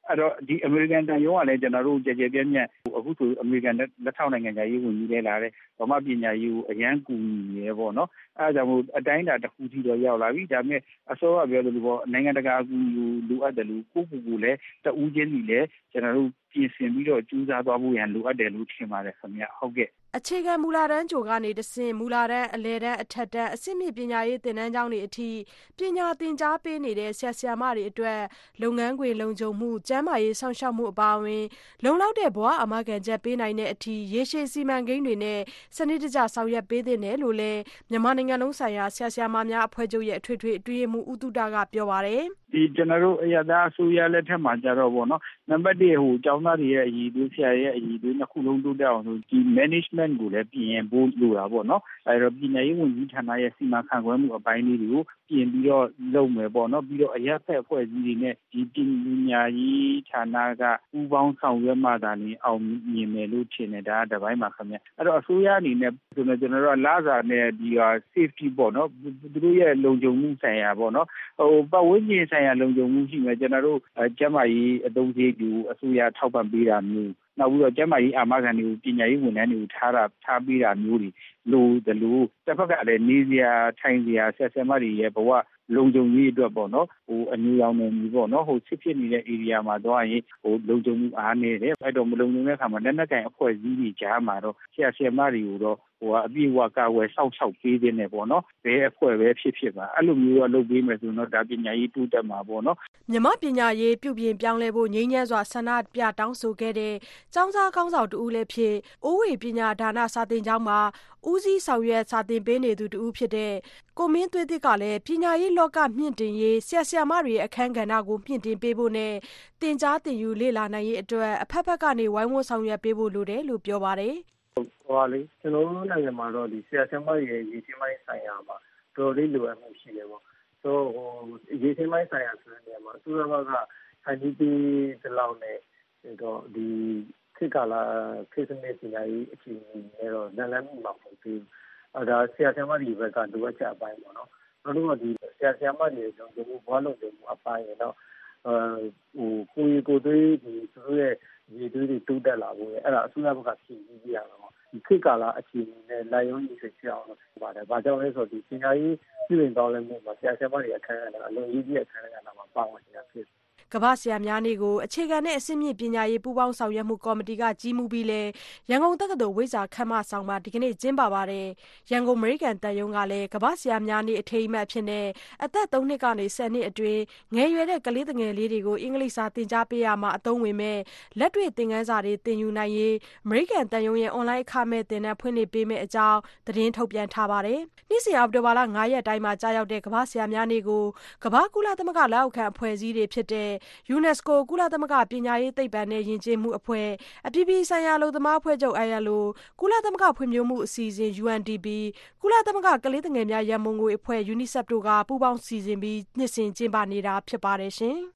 အဲ့တော့ဒီအမေရိကန်တန်ယုံကလည်းကျွန်တော်တို့ကြကြပြန့်ပြန့်အခုဆိုအမေရိကန်လက်ထောက်နိုင်ငံသားရေးဝန်ကြီးလဲလာတယ်ဗမာပညာရေးကိုအရန်ကူညီရဲပေါ့နော်အဲ့ဒါကြောင့်မို့အတိုင်းအတာတစ်ခုစီတော့ရောက်လာပြီဒါပေမဲ့အစောကပြောသလိုပေါ့နိုင်ငံတကာအကူအညီလိုအပ်တယ်လို့ကိုလည်းတဦးချင်းစီလည်းကျွန်တော်တို့ပြင်ဆင်ပြီးတော့ကြိုးစားသွားဖို့ရန်လိုအပ်တယ်လို့ထင်ပါတယ်ခင်ဗျဟုတ်ကဲ့
အခြေခံမူလတန်းကြိုကနေတဆင့်မူလတန်းအလယ်တန်းအထက်တန်းအဆင့်မြင့်ပညာရေးသင်တန်းကျောင်းတွေအထိပညာသင်ကြားပေးနေတဲ့ဆရာဆရာမတွေအတွက်လုပ်ငန်းခွင်လုံခြုံမှုကျန်းမာရေးစောင့်ရှောက်မှုအပါအဝင်လုံလောက်တဲ့ဘဝအာမခံချက်ပေးနိုင်တဲ့အထိရေရှည်စီမံကိန်းတွေနဲ့စနစ်တကျဆောင်ရွက်ပေးသင့်တယ်လို့လည်းမြန်မာနိုင်ငံလုံးဆိုင်ရာဆရာဆရာမများအဖွဲ့ချုပ်ရဲ့အထွေထွေအတွင်းရေးမှူးဦးတုဒကပြောပါတယ်
ဒီကျွန်တော်တို့အရသာအစိုးရလက်ထက်မှာကြတော့ဗောနော်နံပါတ်1ကျောင်းသားတွေရဲ့အရည်အသွေးဆရာရဲ့အရည်အသွေးနှစ်ခုလုံးတိုးတက်အောင်ဆိုဒီ management ကိုလည်းပြင်ဖို့လိုတာဗောနော်အဲတော့ပညာရေးဝန်ကြီးဌာနရဲ့စီမံခန့်ခွဲမှုအပိုင်းလေးတွေကိုပြင်ပြီးတော့လုပ်မယ်ဗောနော်ပြီးတော့အရက်ဖက်အဖွဲ့အစည်းတွေနဲ့ဒီပညာရေးဌာနကပူးပေါင်းဆောင်ရွက်မှသာလျှင်အောင်မြင်မယ်လို့ထင်တယ်ဒါကတစ်ပိုင်းပါခင်ဗျအဲ့တော့အစိုးရအနေနဲ့ဆိုတော့ကျွန်တော်တို့လစာနဲ့ဒီ safety ဗောနော်သူတို့ရဲ့လုံခြုံမှုဆိုင်ရာဗောနော်ပတ်ဝန်းကျင်ဆိုင်ရာလုံခြုံမှုရှိမယ်ကျွန်တော်တို့ကျန်းမာရေးအသုံးစရိတ်ကိုအစိုးရထောက်ပံ့ပေးတာမျိုးနောက်ပြီးတော့ကျန်းမာရေးအာမခံတွေကိုပညာရေးဝန်ထမ်းတွေကိုထားပေးတာမျိုးတွေလိုတယ်လို့တစ်ဖက်ကလည်းနေစရာထိုင်စရာဆက်ဆက်မတွေရဲ့ဘဝလုံခြုံရေးအတွက်ပေါ့နော်အညူရောင်နေပြီပေါ့နော်စစ်ဖြစ်နေတဲ့ area မှာတော့ရင်လုံခြုံမှုအားနေတယ်အဲ့တော့မလုံခြုံတဲ့အခါမှာလက်နက်ကိုင်အဖွဲ့အစည်းတွေကြားမှာတော့ဆရာမတွေကိုတော့အပြည့်အဝကာဝယ်စောင့်ရှောက်ပေးတဲ့နေပေါ့နော်ဘယ်အဖွဲ့ပဲဖြစ်ပါအဲ့လိုမျိုးတော့လုပ်ပေးမယ်ဆိုတော့ဒါပညာရေးတိုးတက်မှာပေါ့နော်
မြန်မာပညာရေးပြုပြင်ပြောင်းလဲဖို့ငြိမ်းချမ်းစွာဆန္ဒပြတောင်းဆိုခဲ့တဲ့ကျောင်းသားကောင်းဆောင်တူဦးလည်းဖြစ်အိုးဝေပညာဒါနစာသင်ကျောင်းမှာဦးစီးဆောင်ရွက်စာသင်ပေးနေသူတူဦးဖြစ်တဲ့ကိုမင်းသွေးသစ်ကလည်းပညာရေးလောကမြင့်တင်ရေးဆရာဆရာမတွေရဲ့အခန်းကဏ္ဍကိုမြင့်တင်ပေးဖို့နဲ့သင်ကြားသင်ယူလေ့လာနိုင်ရေးအတွက်အဖက်ဖက်ကနေဝိုင်းဝန်းဆောင်ရွက်ပေးဖို့လိုတယ်လို့ပြောပါတယ်
ဟောလေကျွန်တော်တို့နိုင်ငံမှာတော့ဒီဆရာဆရာမရဲ့ရည်ချင်းပိုင်းဆိုင်ရာမှာတော်လေးလိုအပ်မှုရှိတယ်ပေါ့ဆိုရည်ချင်းပိုင်းဆိုင်ရာဆိုတဲ့နေရာမှာသူတို့ကခိုင်ပြီးဒီလောက်နဲ့တော့ဒီခေတ်ကာလခေတ်စနစ်ပညာရေးအခြေအနေနဲ့တော့လမ်းမှုမှာပုံပြီးဒါဆရာဆရာမတွေဘက်ကလိုအပ်ချက်အပိုင်းပေါ့နော်တို့ကဒီဆရာဆရာမတွေလုံခြုံမှုဘဝလုံခြုံမှုအပိုင်းရတော့ကိုယ်သွေးဒီသူတို့ရဲ့ရည်သွေးတွေတိုးတက်လာဖို့အဲ့ဒါအစိုးရဘက်ကဖြည့်ဆည်းပြရတော့ဒီခေတ်ကာလအခြေအနေနဲ့လိုက်ရုံးရည်ဖြစ်အောင်လုပ်ပါတယ်။ဘာကြောင့်လဲဆိုတော့ဒီပညာရေးပြည်တော်လည်းမျိုးမှာဆရာဆရာမတွေအခမ်းအနားအလုံးကြီးရဲ့အခမ်းအနားမှာပါဝင်နေတာဖြစ်
ကမ္ဘာဆရာများနေ့ကိုအခြေခံတဲ့အဆင့်မြင့်ပညာရေးပူးပေါင်းဆောင်ရွက်မှုကော်မတီကကြီးမှုပြီးလဲရန်ကုန်တက္ကသိုလ်ဝိဇ္ဇာခမ်းမဆောင်မှာဒီကနေ့ကျင်းပပါတယ်။ရန်ကုန်အမေရိကန်တန်ယုံကလည်းကမ္ဘာဆရာများနေ့အထိမ်းအမှတ်ဖြစ်နေအသက်3နှစ်ကနေ10နှစ်အတွင်းငယ်ရွယ်တဲ့ကလေးငယ်လေးတွေကိုအင်္ဂလိပ်စာသင်ကြားပေးရမှာအသုံးဝင်မဲ့လက်တွေ့သင်ခန်းစာတွေသင်ယူနိုင်ရေးအမေရိကန်တန်ယုံရဲ့အွန်လိုင်းအခမဲ့သင်တန်းဖွင့်လှစ်ပေးမယ့်အကြောင်းသတင်းထုတ်ပြန်ထားပါတယ်။နေ့စဉ်အောက်တိုဘာလ9ရက်တိုင်းမှာကြာရောက်တဲ့ကမ္ဘာဆရာများနေ့ကိုကမ္ဘာကုလသမဂ္ဂလက်အောက်ခံအဖွဲ့အစည်းတွေဖြစ်တဲ့ UNESCO ကုလသမဂ္ဂပညာရေးသိပ္ပံနဲ့ယဉ်ကျေးမှုအဖွဲ့အပြည်ပြည်ဆိုင်ရာအလုပ်သမားအဖွဲ့ချုပ် ILO ကုလသမဂ္ဂဖွံ့ဖြိုးမှုအစီအစဉ် UNDP ကုလသမဂ္ဂကလေးငယ်များရန်ပုံငွေအဖွဲ့ UNICEF တို့ကပူးပေါင်းစီစဉ်ပြီးနှစ်စဉ်ကျင်းပနေတာဖြစ်ပါတယ်ရှင်။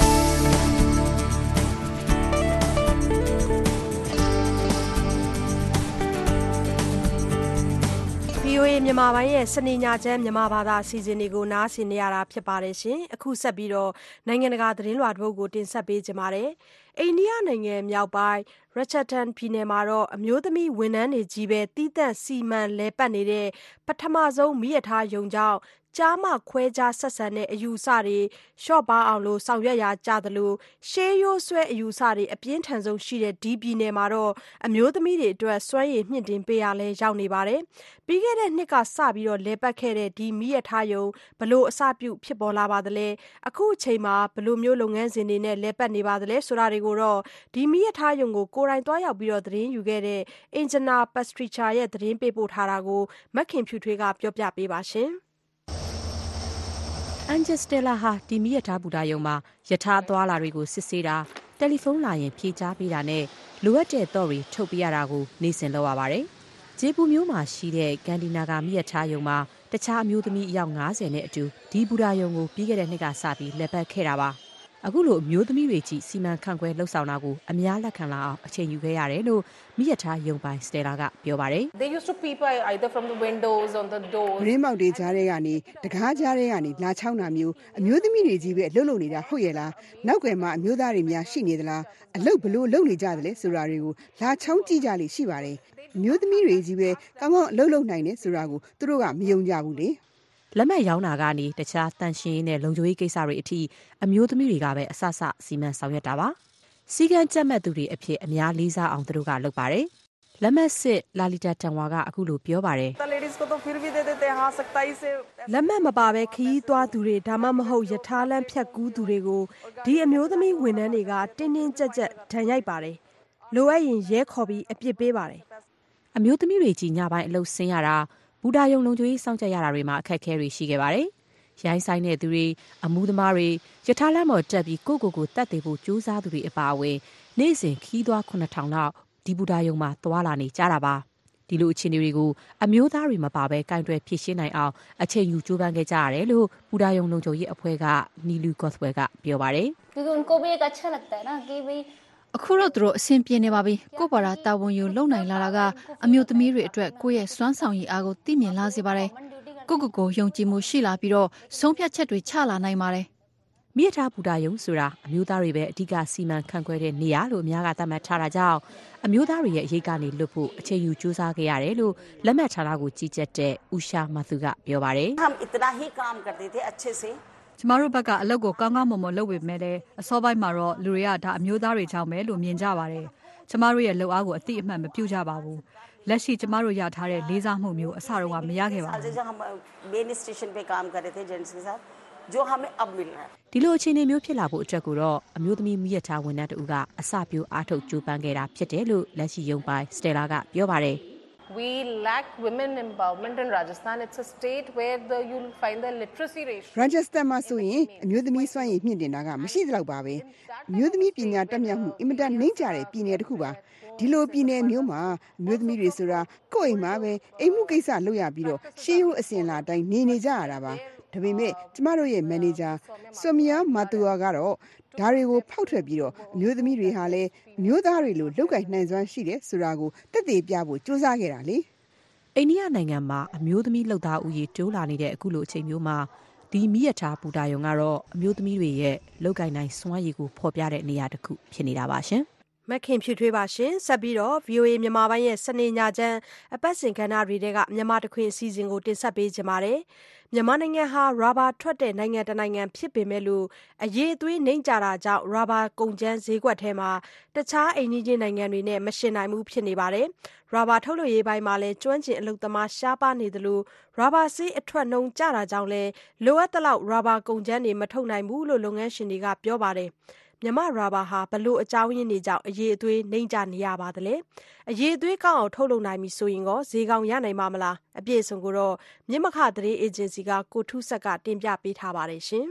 VOA မြန်မာပိုင်းရဲ့စနေညချမ်းမြန်မာဘာသာအစီအစဉ်တွေကိုနားဆင်နေရတာဖြစ်ပါတယ်ရှင်။အခုဆက်ပြီးတော့နိုင်ငံတကာသတင်းလွှာတစ်ပုဒ်ကိုတင်ဆက်ပေးကြပါမယ်။အိန္ဒိယနိုင်ငံမြောက်ပိုင်း Rajasthan ပြည်နယ်မှာတော့အမျိုးသမီးဝန်ထမ်းတွေကြီးပဲတီးသန့်စီမံလည်ပတ်နေတဲ့ပထမဆုံးမီးရထားယုံကြောင့်ကျားမခွဲခြားဆက်ဆံတဲ့အယူအဆတွေလျှော့ပါအောင်လို့ဆောင်ရွက်ရာကြသလိုရှေးရိုးဆွဲအယူအဆတွေအပြင်းထန်ဆုံးရှိတဲ့ဒီပြည်နယ်မှာတော့အမျိုးသမီးတွေအတွက်စွမ်းရည်မြင့်တင်ပေးရလဲရောက်နေပါတယ်။ပြီးခဲ့တဲ့နှစ်ကစပြီးတော့လဲပတ်ခဲ့တဲ့ဒီမီးရထားယုံဘလို့အစပြုဖြစ်ပေါ်လာပါသလဲ။အခုအချိန်မှာဘလို့မျိုးလုပ်ငန်းစဉ်တွေနဲ့လဲပတ်နေပါသလဲဆိုတာတွေကိုတော့ဒီမီးရထားယုံကိုကိုယ်တိုင်သွားရောက်ပြီးတော့သတင်းယူခဲ့တဲ့အင်ဂျနာပတ်စထရီချာရဲ့သတင်းပေးပို့ထားတာကိုမခင်ဖြူထွေးကပြောပြပေးပါရှင်။
အန်ဂျက်စတယ်လာဟာဒီမီရထားဘူတာယုံမှာယထာသွားလာတွေကိုစစ်ဆေးတာတယ်လီဖုန်းလာရင်ဖြေချပေးတာနဲ့လိုအပ်တဲ့တော့တွေထုတ်ပေးရတာကိုနေစဉ်လုပ်ရပါတယ်။ဂျေပူမျိုးမှာရှိတဲ့ကန်ဒီနာဂါမီရထားယုံမှာတခြားအမျိုးသမီးအယောက်90နဲ့အတူဒီဘူတာယုံကိုပြီးခဲ့တဲ့နှစ်ကစပြီးလက်ပတ်ခဲ့တာပါအခုလိုအမျိုးသမီးတွေကြီးစီမံခန့်ခွဲလှုပ်ဆောင်တာကိုအများလက်ခံလာအောင်အချိန်ယူခဲ့ရတယ်လို့မိရထားယုံပိုင်စတယ်လာကပြောပါတယ်
They used to peep either from the windows on the doors
ရင်းမောက်တွေကြားထဲကနေတကားကြားထဲကနေလာချောင်းတာမျိုးအမျိုးသမီးတွေကြီးပဲအလုပ်လုပ်နေတာဟုတ်ရဲ့လားနောက်ွယ်မှာအမျိုးသားတွေများရှိနေသလားအလုပ်ဘလို့လုပ်နေကြတယ်လဲဆိုတာတွေကိုလာချောင်းကြည့်ကြလိမ့်ရှိပါတယ်အမျိုးသမီးတွေကြီးပဲကောင်းကောင်းအလုပ်လုပ်နိုင်တယ်ဆိုတာကိုသူတို့ကမယုံကြဘူးလေ
လက်မှတ်ရောင်းတာကနေတခြားတန်ရှင်းနဲ့လုံခြုံရေးကိစ္စတွေအထိအမျိုးသမီးတွေကပဲအဆဆစီမံဆောင်ရွက်တာပါစီကံကြက်မှတ်သူတွေအဖြစ်အများလေးစားအောင်သူတို့ကလုပ်ပါတယ်လက်မှတ်စစ်လာလီတာတန်ဝါကအခုလိုပြောပါတယ်
လက်မှတ်မပါဘဲခရီးသွားသူတွေဒါမှမဟုတ်ယထာလမ်းဖြတ်ကူးသူတွေကိုဒီအမျိုးသမီးဝန်ထမ်းတွေကတင်းတင်းကြပ်ကြပ်ဒဏ်ရိုက်ပါတယ်လိုအပ်ရင်ရဲခေါ်ပြီးအပြစ်ပေးပါတယ်
အမျိုးသမီးတွေကြီးညပိုင်းအလုပ်ဆင်းရတာဘူတာယုံလုံခြုံရေးစောင့်ကြရတာတွေမှာအခက်အခဲတွေရှိခဲ့ပါတယ်ရိုင်းဆိုင်တဲ့သူတွေအမှုသမားတွေယထာလမ်းပေါ်တက်ပြီးကိုတတ်သိဖို့ကြိုးစားသူတွေအပါအဝင်နေ့စဉ်ခီးသွား9000လောက်ဒီဘူတာယုံမှာသွာလာနေကြတာပါဒီလိုအခြေအနေတွေကိုအမျိုးသားတွေမပါဘဲကင်တွယ်ဖြည့်ရှင်းနိုင်အောင်အချိန်ယူကြိုးပမ်းခဲ့ကြရတယ်လို့ဘူတာယုံလုံခြုံရေးအဖွဲ့ကနီလူကော့သဝဲကပြောပါတယ်
အခုတော့သူတို့အဆင်ပြေနေပါပြီကိုပါရာတာဝန်ယူလုံနိုင်လာတာကအမျိုးသမီးတွေအတွက်ကိုယ့်ရဲ့စွမ်းဆောင်ရည်အားကိုသိမြင်လာစေပါတယ်ကိုယုံကြည်မှုရှိလာပြီးတော့ဆုံးဖြတ်ချက်တွေချလာနိုင်ပါတယ်
မိရထားဘူတာယုံဆိုတာအမျိုးသားတွေပဲအဓိကစီမံခန့်ခွဲတဲ့နေရာလို့အများကသတ်မှတ်ထားတာကြောင့်အမျိုးသားတွေရဲ့အရေးကနေလွတ်ဖို့အချိန်ယူကြိုးစားခဲ့ရတယ်လို့လက်မှတ်ထားတာကိုကြီးကြပ်တဲ့ဥရှာမသူကပြောပါတယ်
ကျမတို့ဘက်ကအလုပ်ကိုကောင်းကောင်းမွန်မွန်လုပ်ပေမဲ့လည်းအစောပိုင်းမှာတော့လူတွေကဒါအမျိုးသားတွေကြောင့်ပဲလို့မြင်ကြပါတယ်ကျမတို့ရဲ့လုပ်အားကိုအတိအမှန်မပြုကြပါဘူးလက်ရှိကျမတို့ရထားတဲ့လေးစားမှုမျိုးအစတုန်းကမရခဲ့ပါဘူး
ဒီလိုအခြေအနေမျိုးဖြစ်လာဖို့အတွက်ကိုတော့အမျိုးသမီးမိရထားဝန်ထမ်းတို့ကအစပြိုးအားထုတ်ကြိုးပမ်းခဲ့တာဖြစ်တယ်လို့လက်ရှိယုံပိုင်စတယ်လာကပြောပါတယ်
We lack women empowerment in Rajasthan. It's a state where you'll find the literacy ratio.
Rajasthan မှာဆိုရင်အမျိုးသမီးစွမ်းရည်မြင့်တင်တာကမရှိသလောက်ပါပဲအမျိုးသမီးပညာတတ်မြောက်မှုအင်မတန်နှိမ့်ကျတဲ့ပြည်နယ်တစ်ခုပါဒီလိုပြည်နယ်မျိုးမှာအမျိုးသမီးတွေဆိုတာကိုယ့်အိမ်မှာပဲအိမ်မှုကိစ္စလုပ်ရပြီးတော့ရှေးရိုးအစဉ်လာတိုင်းနေကြရတာပါဒါပေမဲ့ကျမတို့ရဲ့မန်နေဂျာဆိုမီယာမာတူဝါကတော့ဒါတွေကိုဖောက်ထွက်ပြီးတော့အမျိုးသမီးတွေဟာလည်းအမျိုးသားတွေလိုလောက်ကင်နိုင်စွမ်းရှိတယ်ဆိုတာကိုသက်သေပြဖို့ကြိုးစားခဲ့တာလေ
အိန္ဒိယနိုင်ငံမှာအမျိုးသမီးလုပ်သားဦးရေတိုးလာနေတဲ့အခုလိုအချိန်မျိုးမှာဒီမိရထားဘူတာယုံကတော့အမျိုးသမီးတွေရဲ့လောက်ကင်နိုင်စွမ်းရည်ကိုဖော်ပြတဲ့နေရာတစ်ခုဖြစ်နေတာပါရှင်
မခင်ဖြူထွေးပါရှင်ဆက်ပြီးတော့ VOA မြန်မာပိုင်းရဲ့စနေညချမ်းအပတ်စဉ်ကဏ္ဍတွေတဲကမြန်မာတခွင်အစီအစဉ်ကိုတင်ဆက်ပေးကြပါမယ်မြန်မာနိုင်ငံဟာရာဘာထွက်တဲ့နိုင်ငံတစ်နိုင်ငံဖြစ်ပေမဲ့လို့အရေးအသွေးနှိမ့်ကြတာကြောင့်ရာဘာကုန်ကျန်းဈေးကွက်ထဲမှာတခြားအိမ်နီးချင်းနိုင်ငံတွေနဲ့မရှင်နိုင်မှုဖြစ်နေပါတယ်ရာဘာထုတ်လုပ်ရေးပိုင်းမှာလည်းကျွမ်းကျင်အလုပ်သမားရှားပါနေသလိုရာဘာဆေးအထွက်နှုန်းကျတာကြောင့်လည်းလိုအပ်သလောက်ရာဘာကုန်ကျန်းတွေမထုတ်နိုင်ဘူးလို့လုပ်ငန်းရှင်တွေကပြောပါတယ်မြန်မာရာဘာဟာဘလို့အကြောင်းရင်းတွေကြောင့်အရေးအသွေးနှိမ့်ကြနေရပါသလဲအရေးအသွေးကောင်းအောင်ထုတ်လုပ်နိုင်ပြီဆိုရင်ရောဈေးကောင်းရနိုင်မှာမလားအပြည့်အစုံကိုတော့မြင့်မခသတင်းအေဂျင်စီကကိုထုဆက်ကတင်ပြပေးထားပါတယ်ရှင်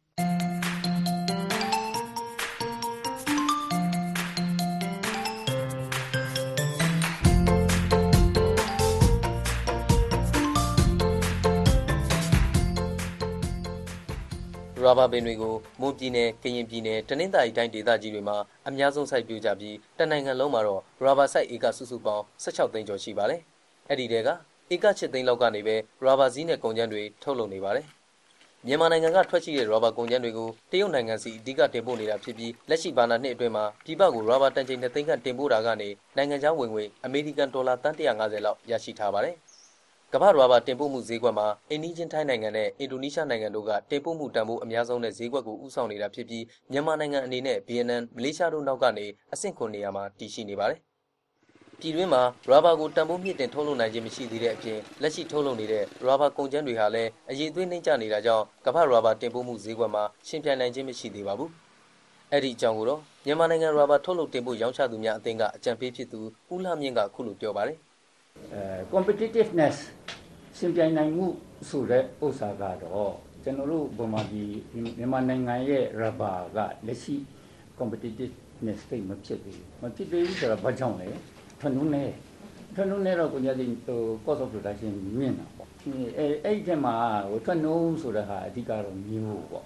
ရာဘာပင်တွေကိုမွန်ပြည်နယ်၊ကရင်ပြည်နယ်၊တနင်္သာရီတိုင်းဒေသကြီးတွေမှာအများဆုံးစိုက်ပျိုးကြပြီးတနိုင်ငံလုံးမှာတော့ရာဘာစိုက်ဧကစုစုပေါင်း16သိန်းကျော်ရှိပါတယ်။အဲ့ဒီတဲကဧက7သိန်းလောက်ကနေပဲရာဘာဇီးနဲ့ကုန်ကျန်းတွေထုတ်လုပ်နေပါတယ်။မြန်မာနိုင်ငံကထွက်ရှိတဲ့ရာဘာကုန်ကျန်းတွေကိုတရုတ်နိုင်ငံစီအဓိကတင်ပို့နေတာဖြစ်ပြီးလက်ရှိဘာနာနှစ်အတွင်းမှာပြည်ပကိုရာဘာတန်ချိန်2သိန်းခန့်တင်ပို့တာကနေနိုင်ငံခြားဝင်ငွေအမေရိကန်ဒေါ်လာသန်း150လောက်ရရှိထားပါတယ်။ကမ္ဘာရာဘာတင်ပို့မှုဈေးကွက်မှာအိန္ဒိယထိုင်းနိုင်ငံနဲ့အင်ဒိုနီးရှားနိုင်ငံတို့ကတင်ပို့မှုတန်ဖိုးအများဆုံးတဲ့ဈေးကွက်ကိုဦးဆောင်နေတာဖြစ်ပြီးမြန်မာနိုင်ငံအနေနဲ့ဗီယက်နမ်၊မလေးရှားတို့နောက်ကနေအဆင့်9နေရာမှာတည်ရှိနေပါတယ်။ပြည်တွင်းမှာရာဘာကိုတန်ဖိုးမြင့်တင်ထုတ်လုပ်နိုင်ခြင်းမရှိသေးတဲ့အပြင်လက်ရှိထုတ်လုပ်နေတဲ့ရာဘာကုန်ကျန်းတွေဟာလည်းအရေးအသွေးနှိမ့်ကျနေတာကြောင့်ကမ္ဘာရာဘာတင်ပို့မှုဈေးကွက်မှာရှင်ပြိုင်နိုင်ခြင်းမရှိသေးပါဘူး။အဲ့ဒီအကြောင်းကိုတော့မြန်မာနိုင်ငံရာဘာထုတ်လုပ်တင်ပို့ရောင်းချသူများအသင်းကအကြံပေးဖြစ်သူဦးလှမြင့်ကခုလိုပြောပါတယ်
။ competitiveness ရှင်ပြိုင်နိုင်မှုဆိုတဲ့ဥစ္စာကတော့ကျွန်တော်တို့ဗမာပြည်မြန်မာနိုင်ငံရဲ့ရဘာကလက်ရှိ competitiveness တိတ်မဖြစ်သေးဘူးဆိုတော့ဘာကြောင့်လဲထွန်းနှုံးနေတော့ကိုကြီးcost of production မြင့်တာပေါ့အဲ့ဒီထဲမှာထွန်းနှုံးဆိုတဲ့ဟာအဓိကတော့မျိုးပေါ့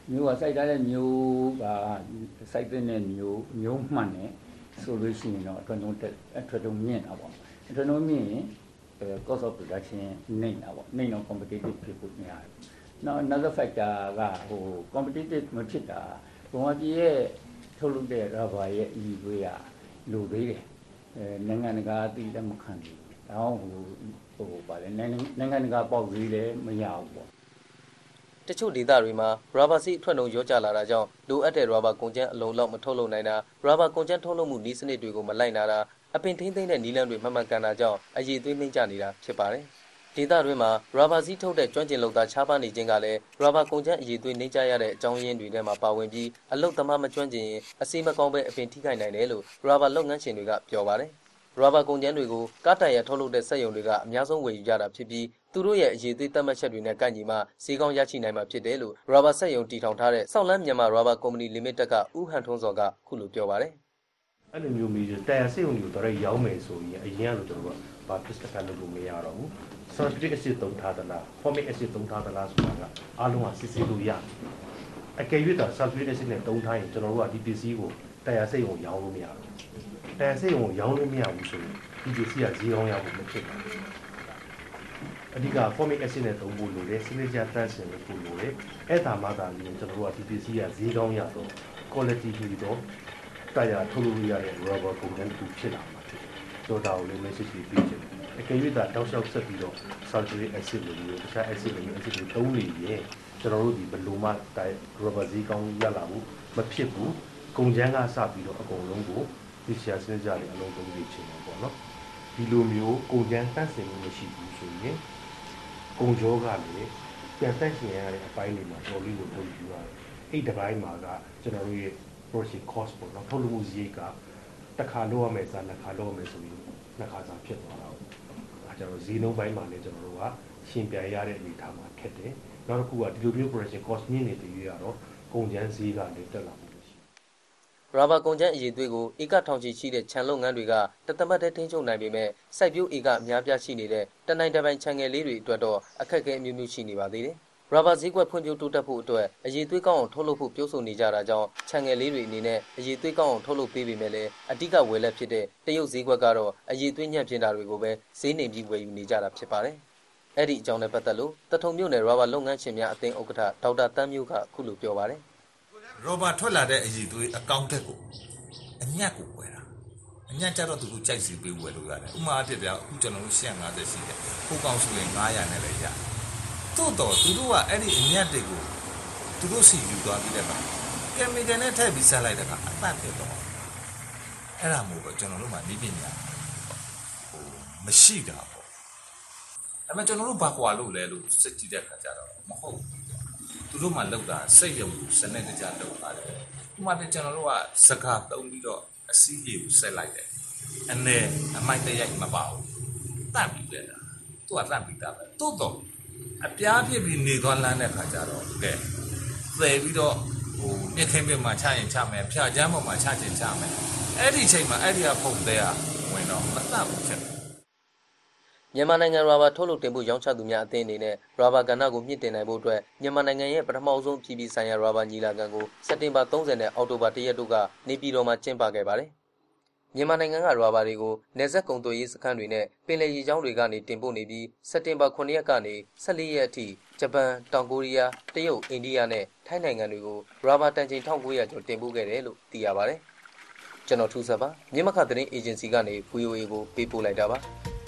မျိုးကစိုက်ထားတဲ့မျိုးကစိုက်တဲ့မျိုးမှန်တယ်ဆိုလို့ရှိရင်တော့အထွတ်တုံးမြင့်တာပေါ့အထွတ်တုံးမြင့်ရင်cost of production နေတာပေါ့နေတော့ competitive ဖြစ်ဖို့မရတယ်။ Now another factor ကcompetitive မဖြစ်တာဘုံပြည်ရဲ့ထုတ်လုပ်တဲ့ rubber ရဲ့အည်သွေးကလိုသေးတယ်။နိုင်ငံတကာအသိလည်းမခံဘူး။ဒါအောင်ပါလေနိုင်ငံတကာပေါက်ဈေးလည်းမရဘူးပေါ့
။တချို့ဒေသတွေမှာ rubber စီးအထွက်နှုန်းလျော့ကျလာတာကြောင့်လိုအပ်တဲ့ rubber ကုန်ကျန်းအလုံးလောက်မထုတ်လုပ်နိုင်တာ rubber ကုန်ကျန်းထုတ်လုပ်မှုနည်းစနစ်တွေကိုမလိုက်နာတာအပင်ထိမ့်သိမ့်တဲ့နီလန်းတွေမှန်ကန်တာကြောင့်အရေးသွေးနှိမ့်ကျနေတာဖြစ်ပါတယ်။ဒေသတွင်းမှာ rubber စီးထုတ်တဲ့ကျွမ်းကျင်လုပ်သားခြားပါနေခြင်းကလည်း rubber ကုန်ကျန်းအရေးသွေးနှိမ့်ကျရတဲ့အကြောင်းရင်းတွေထဲမှာပါဝင်ပြီးအလုပ်သမားမကျွမ်းကျင်ရင်အစီမကောင်းပဲအပင်ထိခိုက်နိုင်တယ်လို့ rubber လုပ်ငန်းရှင်တွေကပြောပါတယ်။ rubber ကုန်ကျန်းတွေကိုကားတိုင်ရထုတ်လုပ်တဲ့စက်ရုံတွေကအများဆုံးဝယ်ယူကြတာဖြစ်ပြီးသူတို့ရဲ့အရေးသွေးသတ်မှတ်ချက်တွေနဲ့ကိုက်ညီမှဈေးကောင်းရရှိနိုင်မှာဖြစ်တယ်လို့ rubber စက်ရုံတည်ထောင်ထားတဲ့ဆောက်လန်းမြန်မာ rubber company limited ကဦးဟန်ထွန်းစောကခုလိုပြောပါတယ်
။အဲ့လိုမျိုးမျိုးတိုင်ရစေုံတွေကိုတော့ရောင်းမယ်ဆိုရင်အရင်ကလို့ကျွန်တော်တို့ကဘာ pesticides လုပ်လို့မရတော့ဘူး sulfuric acid သုံးထားသလား formic acid သုံးထားသလားဆိုတာကအားလုံးကစစ်ဆေးလို့ရတယ်အကယ်၍သာ sulfuric acid နဲ့သုံးထားရင်ကျွန်တော်တို့ကဒီပစ္စည်းကိုတိုင်ရစေုံကိုရောင်းလို့မရဘူးတိုင်ရစေုံကိုရောင်းလို့မရဘူးဆိုရင်ဒီပစ္စည်းကဈေးကောင်းရဖို့မဖြစ်ဘူးအဓိက formic acid နဲ့သုံးဖို့လိုတယ် signature transfer လုပ်ဖို့လိုတယ်အဲ့ဒါမှသာလျှင်ကျွန်တော်တို့ကဒီပစ္စည်းကဈေးကောင်းရတော့ quality ပြီးတော့တရားထုတ်လို့ရတဲ့ rubber ပုံစံတစ်ခုဖြစ်လာမှာဖြစ်တယ်။ဆိုတော့ဒါကိုလည်း message ပေးချင်တယ်။အကယ်၍သာတောက်လျှောက်ဆက်ပြီးတော့ sulfuric acid လိုမျိုးတခြား acid လိုမျိုး acid တွေသုံးနေရင်ကျွန်တော်တို့ဒီဘယ်လိုမှ rubber ဈေးကောင်းရလာဘူးမဖြစ်ဘူး။ကုန်ကျန်းကစပြီးတော့အကုန်လုံးကိုဒီဆရာစနစ်ကြတွေအလုံးသုံးနေချင်တယ်ပေါ့နော်။ဒီလိုမျိုးကုန်ကျန်းတန့်စင်မှုမရှိဘူးဆိုရင်ကုန်ကြောကလည်းပြန်တန့်စင်ရတဲ့အပိုင်းတွေမှာတော်လေးကိုထုတ်ယူရတယ်။အဲ့ဒီပိုင်းမှာကကျွန်တော်တို့ရဲ့process cost ပေါ့နော်ထုတ်လုပ်မှုဈေးကတစ်ခါလုပ်ရမယ်စားနှစ်ခါလုပ်ရမယ်ဆိုရင်နှစ်ခါစားဖြစ်သွားတာပေါ့အဲကျွန်တော်ဈေးနှုန်းပိုင်းမှာလည်းကျွန်တော်တို့ကရှင်ပြိုင်ရတဲ့အနေအထားမှာခက်တယ်နောက်တစ်ခုကဒီလိုမျိုး process cost မြင့်နေတယ်ရတော့ကုန်ကျန်းဈေးကလည်းတက်လာမှုရှိတယ်
။ rubber ကုန်ကျန်းအရေးသွေးကိုဧကထောင်ချီရှိတဲ့ခြံလုပ်ငန်းတွေကတသမတ်တဲ့ထိန်းချုပ်နိုင်ပေမဲ့စိုက်ပျိုးဧကအများပြားရှိနေတဲ့တနိုင်တပိုင်ခြံငယ်လေးတွေအတွက်တော့အခက်အခဲအမျိုးမျိုးရှိနေပါသေးတယ်။ rubber ဈေးကွက်ဖွံ့ဖြိုးတိုးတက်ဖို့အတွက်အရေးသွေးကောင်းအောင်ထုတ်လုပ်ဖို့ပြောဆိုနေကြတာကြောင့်ခြံငယ်လေးတွေအနေနဲ့အရေးသွေးကောင်းအောင်ထုတ်လုပ်ပေးပေမဲ့လည်းအဓိကဝယ်လက်ဖြစ်တဲ့တရုတ်ဈေးကွက်ကတော့အရေးသွေးညံ့ပြင်းတာတွေကိုပဲဈေးနှိမ်ပြီးဝယ်ယူနေကြတာဖြစ်ပါတယ်။အဲ့ဒီအကြောင်းနဲ့ပတ်သက်လို့တထုံမြို့နယ် rubber လုပ်ငန်းရှင်များအသင်းဥက္ကဋ္ဌဒေါက်တာတန်းမျိုးကအခုလိုပြောပါတယ်
။ rubber ထွက်လာတဲ့အရေးသွေးအကောင့်တက်ကိုအညက်ကိုဝယ်တာအညက်ကြတော့သူတို့ကြိုက်စီပေးဝယ်လို့ရတယ်။ဥပမာအဖြစ်ပြအခုကျွန်တော်တို့150ရှိတယ်။ဟိုကောင်ဆိုရင်900နဲ့လည်းရတယ်။သို့တော့သူတို့ကအဲ့ဒီအညက်တွေကိုသူတို့စီယူသွားပြီးတဲ့အခါကင်မီကယ်နဲ့ထည့်ပြီးဆက်လိုက်တဲ့အခါအပတ်ဖြစ်တော့အဲ့ဒါမျိုးပဲကျွန်တော်တို့မှနည်းပညာမရှိတာပေါ့အဲ့မဲ့ကျွန်တော်တို့ဘာကွာလို့လဲလို့စစ်ကြည့်တဲ့အခါကျတော့မဟုတ်ဘူးသူတို့မှလောက်တာစိတ်ရုံစနစ်တကျလောက်ပါတယ်ဥပမာကျွန်တော်တို့ကစကားသုံးပြီးတော့အစည်းအဝေးကိုဆက်လိုက်တယ်အနေအမိုက်တရိုက်မပါဘူးတတ်ပြီးတယ်သူကတတ်ပြီးတာပဲတိုးတော့အပြားဖြစ်ပြီးနေသွားလမ်းတဲ့ခါကျတော့ကဲသယ်ပြီးတော့မြက်ခင်းပင်မှာချရင်ချမယ်ဖြာချမ်းပေါ်မှာချခြင်းချမယ်အဲ့ဒီချိန်မှာအဲ့ဒီကပုံသေးကဝင်တော့မတတ်ဘူးဖြစ်တယ်
မြန်မာနိုင်ငံ rubber ထုတ်လုပ်တင်ပို့ရောင်းချသူများအသင်းအနေနဲ့ rubber ကဏ္ဍကိုမြင့်တင်နိုင်ဖို့အတွက်မြန်မာနိုင်ငံရဲ့ပထမဆုံးအပြည်ပြည်ဆိုင်ရာ rubber ညီလာခံကိုစက်တင်ဘာ30နဲ့အောက်တိုဘာ1ရက်တို့ကနေပြည်တော်မှာကျင်းပခဲ့ပါတယ်မြန်မာနိုင်ငံက rubber တွေကိုနယ်စပ်ကုန်သွယ်ရေးစခန်းတွေနဲ့ပင်လယ်ရေကြောင်းတွေကနေတင်ပို့နေပြီးစက်တင်ဘာ9ရက်ကနေ14ရက်အထိဂျပန်တောင်ကိုရီးယားတရုတ်အိန္ဒိယနဲ့ထိုင်းနိုင်ငံတွေကို rubber တန်ချိန်1900ကျော်တင်ပို့ခဲ့တယ်လို့သိရပါတယ်ကျွန်တော်ထူးဆပ်ပါမြင်းမခသတင်းအေဂျင်စီကနေ VOA ကိုပေးပို့လိုက်တာပါ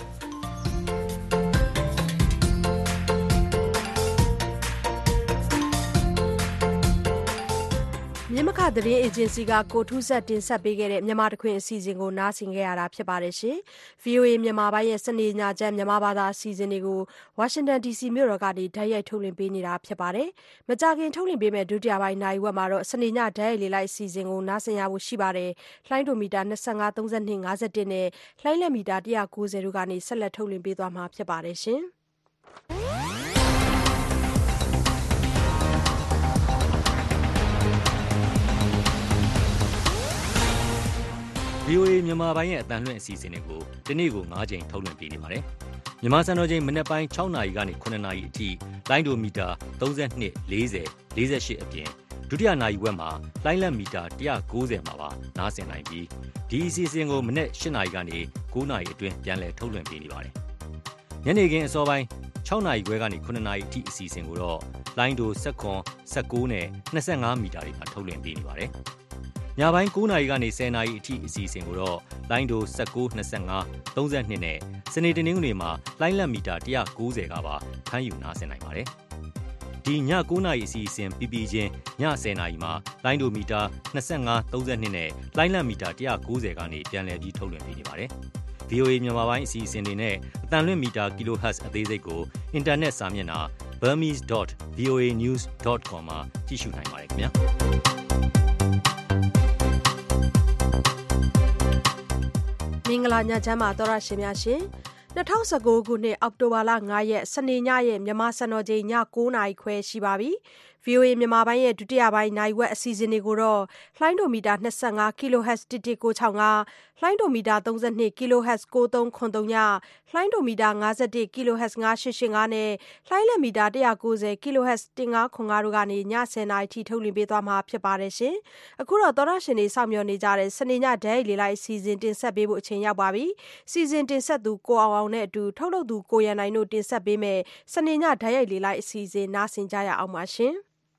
မြင်းမခသတင်းအေဂျင်စီကကိုထူးဆက်တင်ဆက်ပေးခဲ့တဲ့မြန်မာတခွင်အစီအစဉ်ကိုနားဆင်ခဲ့ရတာဖြစ်ပါတယ်ရှင်။ VOA မြန်မာပိုင်းရဲ့စနေညချမ်းမြန်မာဘာသာအစီအစဉ်တွေကို Washington DC မြို့တော်ကနေဓာတ်ရိုက်ထုတ်လွှင့်ပေးနေတာဖြစ်ပါတယ်။မကြာခင်ထုတ်လွှင့်ပေးမယ့်ဒုတိယပိုင်းနိုင်ဝက်မှာတော့စနေညဓာတ်ရိုက်လေလိုက်အစီအစဉ်ကိုနားဆင်ရဖို့ရှိပါတယ်။လှိုင်းဒိုမီတာ25 32 51နဲ့လှိုင်းလက်မီတာ190တို့ကနေဆက်လက်ထုတ်လွှင့်ပေးသွားမှာဖြစ်ပါတယ်ရှင်။
VOA မြန်မာပိုင်းရဲ့အတန်လွှင့်အစီအစဉ်တွေကိုဒီနေ့ကို9ချိန်ထုတ်လွှင့်ပေးနေပါတယ်။မြန်မာစံတော်ချိန်မနက်ပိုင်း6နာရီကနေ9နာရီအထိလိုင်းဒိုမီတာ32 40 48အပြင်ဒုတိယနာရီဝက်မှာလိုင်းလံမီတာ190မှာပါနားဆင်နိုင်ပြီးဒီအစီအစဉ်ကိုမနေ့8နာရီကနေ9နာရီအတွင်းပြန်လည်ထုတ်လွှင့်ပေးနေပါတယ်ညနေခင်းအစောပိုင်း6နာရီခွဲကနေ9နာရီအထိအစီအစဉ်ကိုတော့လိုင်းဒို19နဲ့25မီတာတွေမှာထုတ်လွှင့်ပေးနေပါတယ်ညပိုင်း9နာရီကနေ10နာရီအထိအစီအစဉ်ကိုတော့လိုင်းဒို1925 32နဲ့စနေတနင်္ဂနွေမှာလိုင်းလံမီတာ190ကပါဖမ်းယူနားဆင်နိုင်ပါတယ်ဒီည9နာရီအစီအစဉ်ပြီးပြီးချင်းည10နာရီမှာလိုင်းဒိုမီတာ25 32နဲ့လိုင်းလံမီတာ190ကနေပြန်လည်ပြီးထုတ်လွှင့်ပေးနေပါတယ်VOA မြန်မာပိုင်းအစီအစဉ်တွေနဲ့အတန်လွင့်မီတာ kHz အသေးစိတ်ကိုအင်တာနက်စာမျက်နှာ burmese.voanews.com မှာကြည့်ရှုနိုင်ပါတယ်ခင်ဗျာ
မင်္ဂလာညချမ်းပါသောရရှင်များရှင်2019ခုနှစ်အောက်တိုဘာလ9ရက်စနေညရဲ့မြန်မာစံတော်ချိန်ည9:00နာရီခွဲရှိပါပြီVOA မြန်မာပိုင်းရဲ့ဒုတိယပိုင်းနိုင်ဝက်အစီအစဉ်တွေကိုတော့လှိုင်းဒိုမီတာ25 kHz 11965လှိုင်းဒိုမီတာ32 kHz 9303ညလှိုင်းဒိုမီတာ51 kHz 9885နဲ့လှိုင်းလံမီတာ190 kHz 1505တို့ကနေည10:00နာရီထိထုတ်လွှင့်ပေးသွားမှာဖြစ်ပါတယ်ရှင်အခုတော့သောရရှင်တွေစောင့်မျှော်နေကြတဲ့စနေညဒဲရီလေးလိုက်အစီအစဉ်တင်ဆက်ပေးဖို့အချိန်ရောက်ပါပြီစီစဉ်တင်ဆက်သူကိုအောင်နဲ့အတူထုတ်လုပ်သူကိုရန်နိုင်တို့တင်ဆက်ပေးမယ်စနေညဒဲရီလေးလိုက်အစီအစဉ်နားဆင်ကြရအောင်ပါရှင်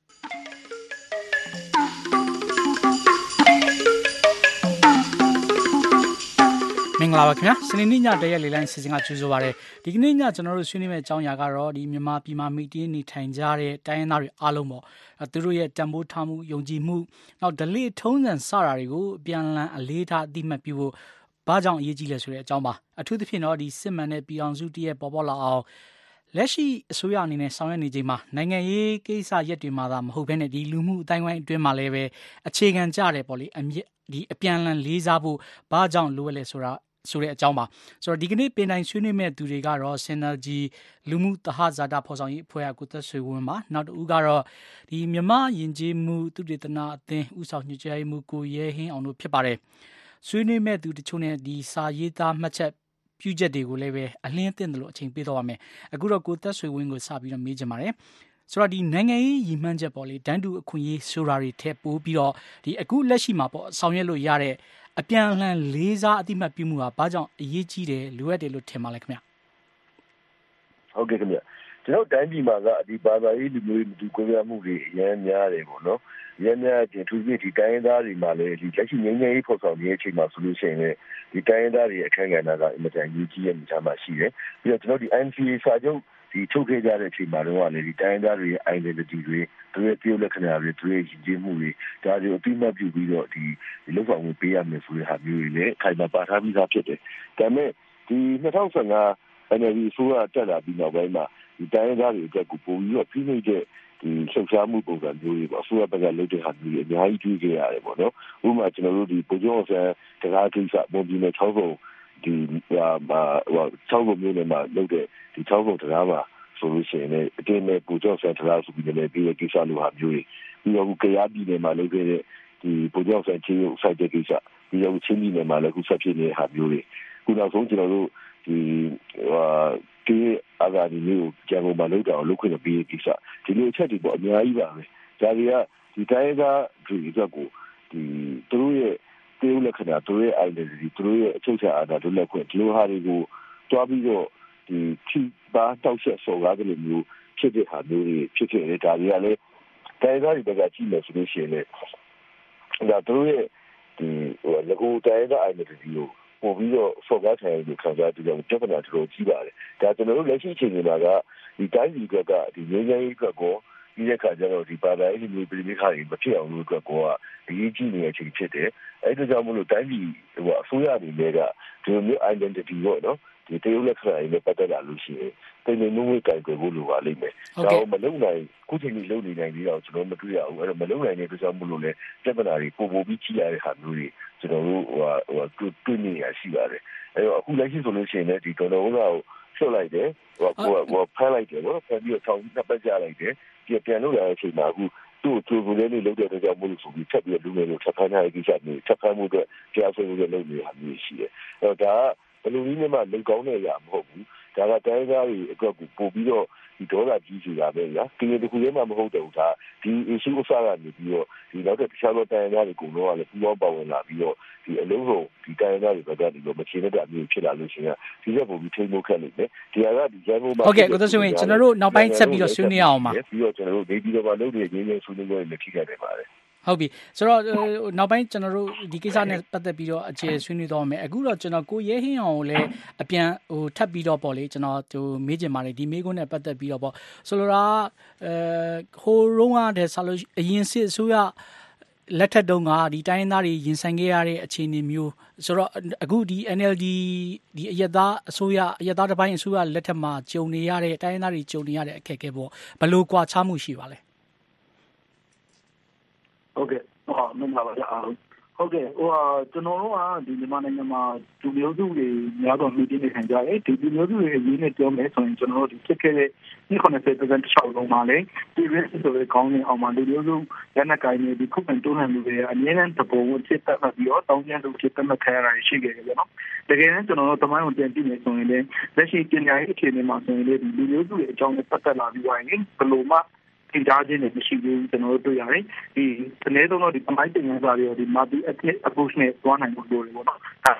မင်္ဂလာပါခင်ဗျာစနေနေ့ညတရက်လေးလိုင်းစီစဉ်ကကြိုဆိုပါရစေဒီကနေ့ညကျွန်တော်တို့ဆွေးနွေးမယ့်အကြောင်းအရာကတော့ဒီမြန်မာပြည်မှာမိတီးနေထိုင်ကြတဲ့တိုင်းရင်းသားတွေအားလုံးပေါ့သူတို့ရဲ့တန်ဖိုးထားမှုယုံကြည်မှုနောက်ဓလေ့ထုံးစံစတာတွေကိုအပြန်အလှန်အလေးထားအသိမှတ်ပြုဖို့ဘာကြောင့်အရေးကြီးလဲဆိုတဲ့အကြောင်းပါအထူးသဖြင့်တော့ဒီစစ်မှန်တဲ့ပြည်အောင်စုတည်းရဲ့ပေါ်ပေါက်လာအောင်လက်ရှိအစိုးရအနေနဲ့ဆောင်ရွက်နေချိန်မှာနိုင်ငံရေးကိစ္စရပ်တွေမှာသာမဟုတ်ဘဲနဲ့ဒီလူမှုအတိုင်းဝိုင်းအတွင်းမှာလည်းပဲအခြေခံကြတယ်ပေါ့လေဒီအပြန်အလှန်လေးစားဖို့ဘာကြောင့်လိုရလဲဆိုတာဆိုတဲ့အကြောင်းပါဆိုတော့ဒီကနေ့ပင်တိုင်းဆွေးနွေးမဲ့သူတွေကတော့ Synergy လူမှုသဟဇာတဖော်ဆောင်ရေးအဖွဲ့အကူသက်ဆွေဝင်းပါနောက်တစ်ဦးကတော့ဒီမြမယဉ်ကျေးမှုသုတေသနအသင်းဦးဆောင်ညွှန်ကြားရေးမှူးကိုရဲဟင်းအောင်တို့ဖြစ်ပါတယ်ဆွေးနွေးမဲ့သူတချို့နဲ့ဒီစာရေးသားမှတ်ချက်ပြုချက်တွေကိုလည်းပဲအလင်းသင့်တယ်လို့အချိန်ပေးတော့ပါမယ်အခုတော့ကိုသက်ဆွေဝင်းကိုစပြီးတော့မေးချင်ပါတယ်ဆိုတော့ဒီနိုင်ငံရေးရည်မှန်းချက်ပေါ့လေတန်းတူအခွင့်အရေးဆိုတာတွေထည့်ပို့ပြီးတော့ဒီအခုလက်ရှိမှာပေါ့ဆောင်ရွက်လို့ရတဲ့အပြန်အလှန်လေးစားအတိမတ်ပြုမှုဟာဘာကြောင့်အရေးကြီးတယ်လိုအပ်တယ်လို့ထင်ပါလဲခင်ဗျ
ဟုတ်ကဲ့ခင်ဗျကျွန်တော်တိုင်းပြည်မှာကဒီဘာသာရေးလူမျိုးရေးဒီကိုယ်ပြမှုတွေအများများတယ်ပေါ့နော်ရင်းများချင်းသူဒီတိုင်းရင်းသားတွေမှာလည်းဒီလက်ရှိငြိမ်းချမ်းရေးဖော်ဆောင်နေတဲ့အချိန်မှာဆိုလို့ရှိရင်လည်းဒီတိုင်းရင်းသားတွေအခက်အခဲနာကအင်မတန်ကြီးကြီးရဲ့အနေအထားမှာရှိတယ်ပြီးတော့ကျွန်တော်ဒီ NCA စာချုပ်ဒီထုတ်ခဲ့ကြတဲ့အချိန်မှာတော့လည်းဒီတိုင်းရင်းသားတွေရဲ့ identity တွေသူရဲ့ပြုလက္ခဏာတွေသူရဲ့ရည်ကြည်မှုတွေဒါတွေအတိမတ်ပြုပြီးတော့ဒီလောက်ဆောင်မှုပေးရမယ်ဆိုတဲ့ဟာမျိုးတွေလည်းခိုင်မာပါထားပြီးသားဖြစ်တယ်ဒါပေမဲ့ဒီ2015 NLD ဆိုရတက်လာပြီးနောက်ပိုင်းမှာဒီတိုင်းရင်းသားတွေအတွက်ကိုပုံပြီးတော့ဖိနှိပ်တဲ့ဒီလှုပ်ရှားမှုပုံစံမျိုးတွေပေါ့ဆိုရဘက်ကလုပ်တဲ့ဟာမျိုးတွေအများကြီးတွေ့ကြရတယ်ပေါ့နော်ဥပမာကျွန်တော်တို့ဒီပုံကျော်ဆန်တရားကိစ္စပုံပြင်းတဲ့6ပုံဒီ6ပုံမျိုးနဲ့မှလုပ်တဲ့ဒီ6ပုံတရားမှာဆိုလို့ရှိရင်လည်းအတင်းနဲ့ပုံကျော်ဆန်တရားဆိုပြီးလည်းပြီးတဲ့ကိစ္စလိုဟာမျိုးတွေပြီးတော့ကြရားပြည်နယ်မှာလုပ်ခဲ့တဲ့ဒီပုံကျော်ဆန်ချင်းကိုစိုက်တဲ့ကိစ္စပြီးတော့ချင်းပြည်နယ်မှာလည်းခုဆက်ဖြစ်နေတဲ့ဟာမျိုးတွေခုနောက်ဆုံးကျွန်တော်တို့ဒီဒီအဂါဒီမျိုးကျန်ကုန်မှာလောက်တော့လုပ်ခွင့်ပေးကိစ္စဒီလိုအချက်တွေပေါ့အများကြီးပါပဲဒါတွေကဒီတိုင်းကဒီအတွက်ကိုဒီသူတို့ရဲ့တေးဥလက္ခဏာသူတို့ရဲ့ identity သူတို့ရဲ့အချုပ်အခြာအာဏာတို့လက်ခွင့်ဒီလိုဟာတွေကိုတွားပြီးတော့ဒီထိပါတောက်ချက်စော်ကားတဲ့လိုမျိုးဖြစ်တဲ့ဟာမျိုးတွေဖြစ်ခဲ့တယ်ဒါတွေကလည်းတိုင်းကတွေဘက်ကကြည့်မယ်ဆိုလို့ရှိရင်လည်းဒါသူတို့ရဲ့ဒီငကိုတိုင်းက identity ကိုပို့ပြီးတော့စော်ကားခံရတဲ့ခံစားပြီးတော့ပြဿနာတော်တော်ကြီးပါတယ်ဒါကျွန်တော်တို့လက်ရှိအချိန်မှာကဒီတိုင်းပြည်ကဒီငြိမ်းချမ်းရေးအတွက်ကိုဒီတဲ့ခါကျတော့ဒီဘာသာရေးမျိုးပြည်မိခါတွေမဖြစ်အောင်လို့အတွက်ကိုဒီကြီးကြီးနေတဲ့အချိန်ဖြစ်တယ်အဲ့ဒါကြောင့်မလို့တိုင်းပြည်ဟိုအစိုးရအနေနဲ့ကဒီလိုမျိုး identity ပေါ့နော်ဒီတရုတ်လက်ခဏာတွေနဲ့ပတ်သက်လာလို့ရှိရင်တင်နေမှုကိုကြိုက်ကြဖို့လိုပါလိမ့်မယ်ဒါတော့မလုံနိုင်ခုချိန်ကြီးလုံနေနိုင်ပြီးတော့ကျွန်တော်မတွေ့ရဘူးအဲ့တော့မလုံနိုင်တဲ့အတွက်ကြောင့်မလို့လဲပြဿနာတွေပို့ပြီးကြီးရတဲ့ဟာမျိုးတွေကျွန်တော်တို့တွေ့နေရရှိပါတယ်အဲ့တော့အခုလက်ရှိဆိုလို့ရှိရင်လည်းဒီဒေါ်လာကိုဆွတ်လိုက်တယ်ဟိုဖမ်းလိုက်တယ်ပေါ့ဖမ်းပြီးတော့ဆောင်းနှစ်ပတ်ကြလိုက်တယ်ပြန်လို့ရတဲ့အချိန်မှာအခုသူ့ကိုကိုယ်လေးလုပ်တဲ့အတွက်ကြောင့်မလို့ဆိုပြီးချက်ပြီးလူငယ်တွေချက်ဖမ်းထားတဲ့ကိစ္စမျိုးချက်ဖမ်းမှုအတွက်ကြားဆွေးနွေးလုပ်နေတာမျိုးရှိတယ်အဲ့တော့ဒါကဘယ်လိုနည်းနဲ့မှလုံကောင်းတဲ့အရာမဟုတ်ဘူးဒါကတိုင်းသားတွေအတွက်ကိုပို့ပြီးတော့ဒီဒီဒေါသကြီးဆိုတာပဲဗျာကရင်တခုတည်းမှမဟုတ်တော့ဘူးဒါဒီ issue ကိုစကနေပြီးတော့ဒီနောက်တစ်ခြားသောတိုင်းသားတွေအကုန်လုံးကလည်းပူးပေါင်းပါဝင်လာပြီးတော့ဒီအလုံးစုံဒီတိုင်းသားတွေဘက်ကဒီလိုမချေတဲ့အမျိုးဖြစ်လာလို့ရှိရင်ဒီကပုံပြီးထိန်းဖို့ခက်နေတယ်ဒီဟာကဒီရန်ကုန်မှာ
ဟုတ်ကဲ့ကိုသက်ဆွေဝင်းကျွန်တော်တို့နောက်ပိုင်းဆက်ပြီးတော့ဆွေးနွေးအောင်ပါ
ပြီးတော့ကျွန်တော်တို့နေပြီးတော့လုပ်တဲ့ရင်းရင်းဆွေးနွေးပွဲတွေထိခိုက်နေပါတယ်
ဟုတ်ပြီဆိုတော့နောက်ပိုင်းကျွန်တော်တို့ဒီကိစ္စနဲ့ပတ်သက်ပြီးတော့အခြေဆွေးနွေးတော့မယ်အခုတော့ကျွန်တော်ကိုရဲဟင်းအောင်ကိုလည်းအပြန်ထပ်ပြီးတော့ပေါ့လေကျွန်တော်မေးချင်ပါတယ်ဒီမေးခွန်းနဲ့ပတ်သက်ပြီးတော့ပေါ့ဆိုလိုတာဟိုရုံးကတည်းကဆိုလို့အရင်စစ်အစိုးရလက်ထက်တုန်းကဒီတိုင်းသားတွေရင်ဆိုင်ခဲ့ရတဲ့အခြေအနေမျိုးဆိုတော့အခုဒီ NLD ဒီအယက်သားအစိုးရအယက်သားတစ်ပိုင်းအစိုးရလက်ထက်မှာကြုံနေရတဲ့တိုင်းသားတွေကြုံနေရတဲ့အခက်အခဲပေါ့ဘယ်လိုကွာခြားမှုရှိပါလဲ
ဟုတ်ကဲ့မင်္ဂလာပါဟုတ်ကဲ့ကျွန်တော်တို့ကဒီမြန်မာနိုင်ငံမှာလူမျိုးစုတွေများတော့မိတင်းနေခံကြတယ်ဒီလူမျိုးစုတွေအရေးနဲ့ပြောမယ်ဆိုရင်ကျွန်တော်တို့ဒီဖြစ်ခဲ့တဲ့90% တစ်လျှောက်လုံးမှာလေဒီ risk ဆိုတဲ့ခေါင်းစဉ်အောက်မှာလူမျိုးစုရန်ကိုင်းနေဒီခုခံတိုးနှံမှုတွေအမြဲတမ်းသဘောကိုဖြစ်တတ်ပြီးတော့တောင်းကျမ်းလို့ဖြစ်တတ်မှခံရတာရှိခဲ့တယ်ဗျာနော်တကယ်တမ်းကျွန်တော်တို့တမိုင်းကိုပြန်ကြည့်နေဆိုရင်လည်းလက်ရှိပညာရေးအခြေအနေမှာဆိုရင်လေဒီလူမျိုးစုတွေအကြောင်းနဲ့ပတ်သက်လာပြီးဝိုင်းရင်ဘယ်လိုမှဒီကြားချင်းနဲ့မရှိဘူးကျွန်တော်တို့တွေ့ရတယ်ဒီအနည်းဆုံးတော့ဒီအမိုင်းတင်ရစားတွေဒီ multi ethnic approach နဲ့တွားနိုင်ဖို့လိုတယ်ပေါ့နော်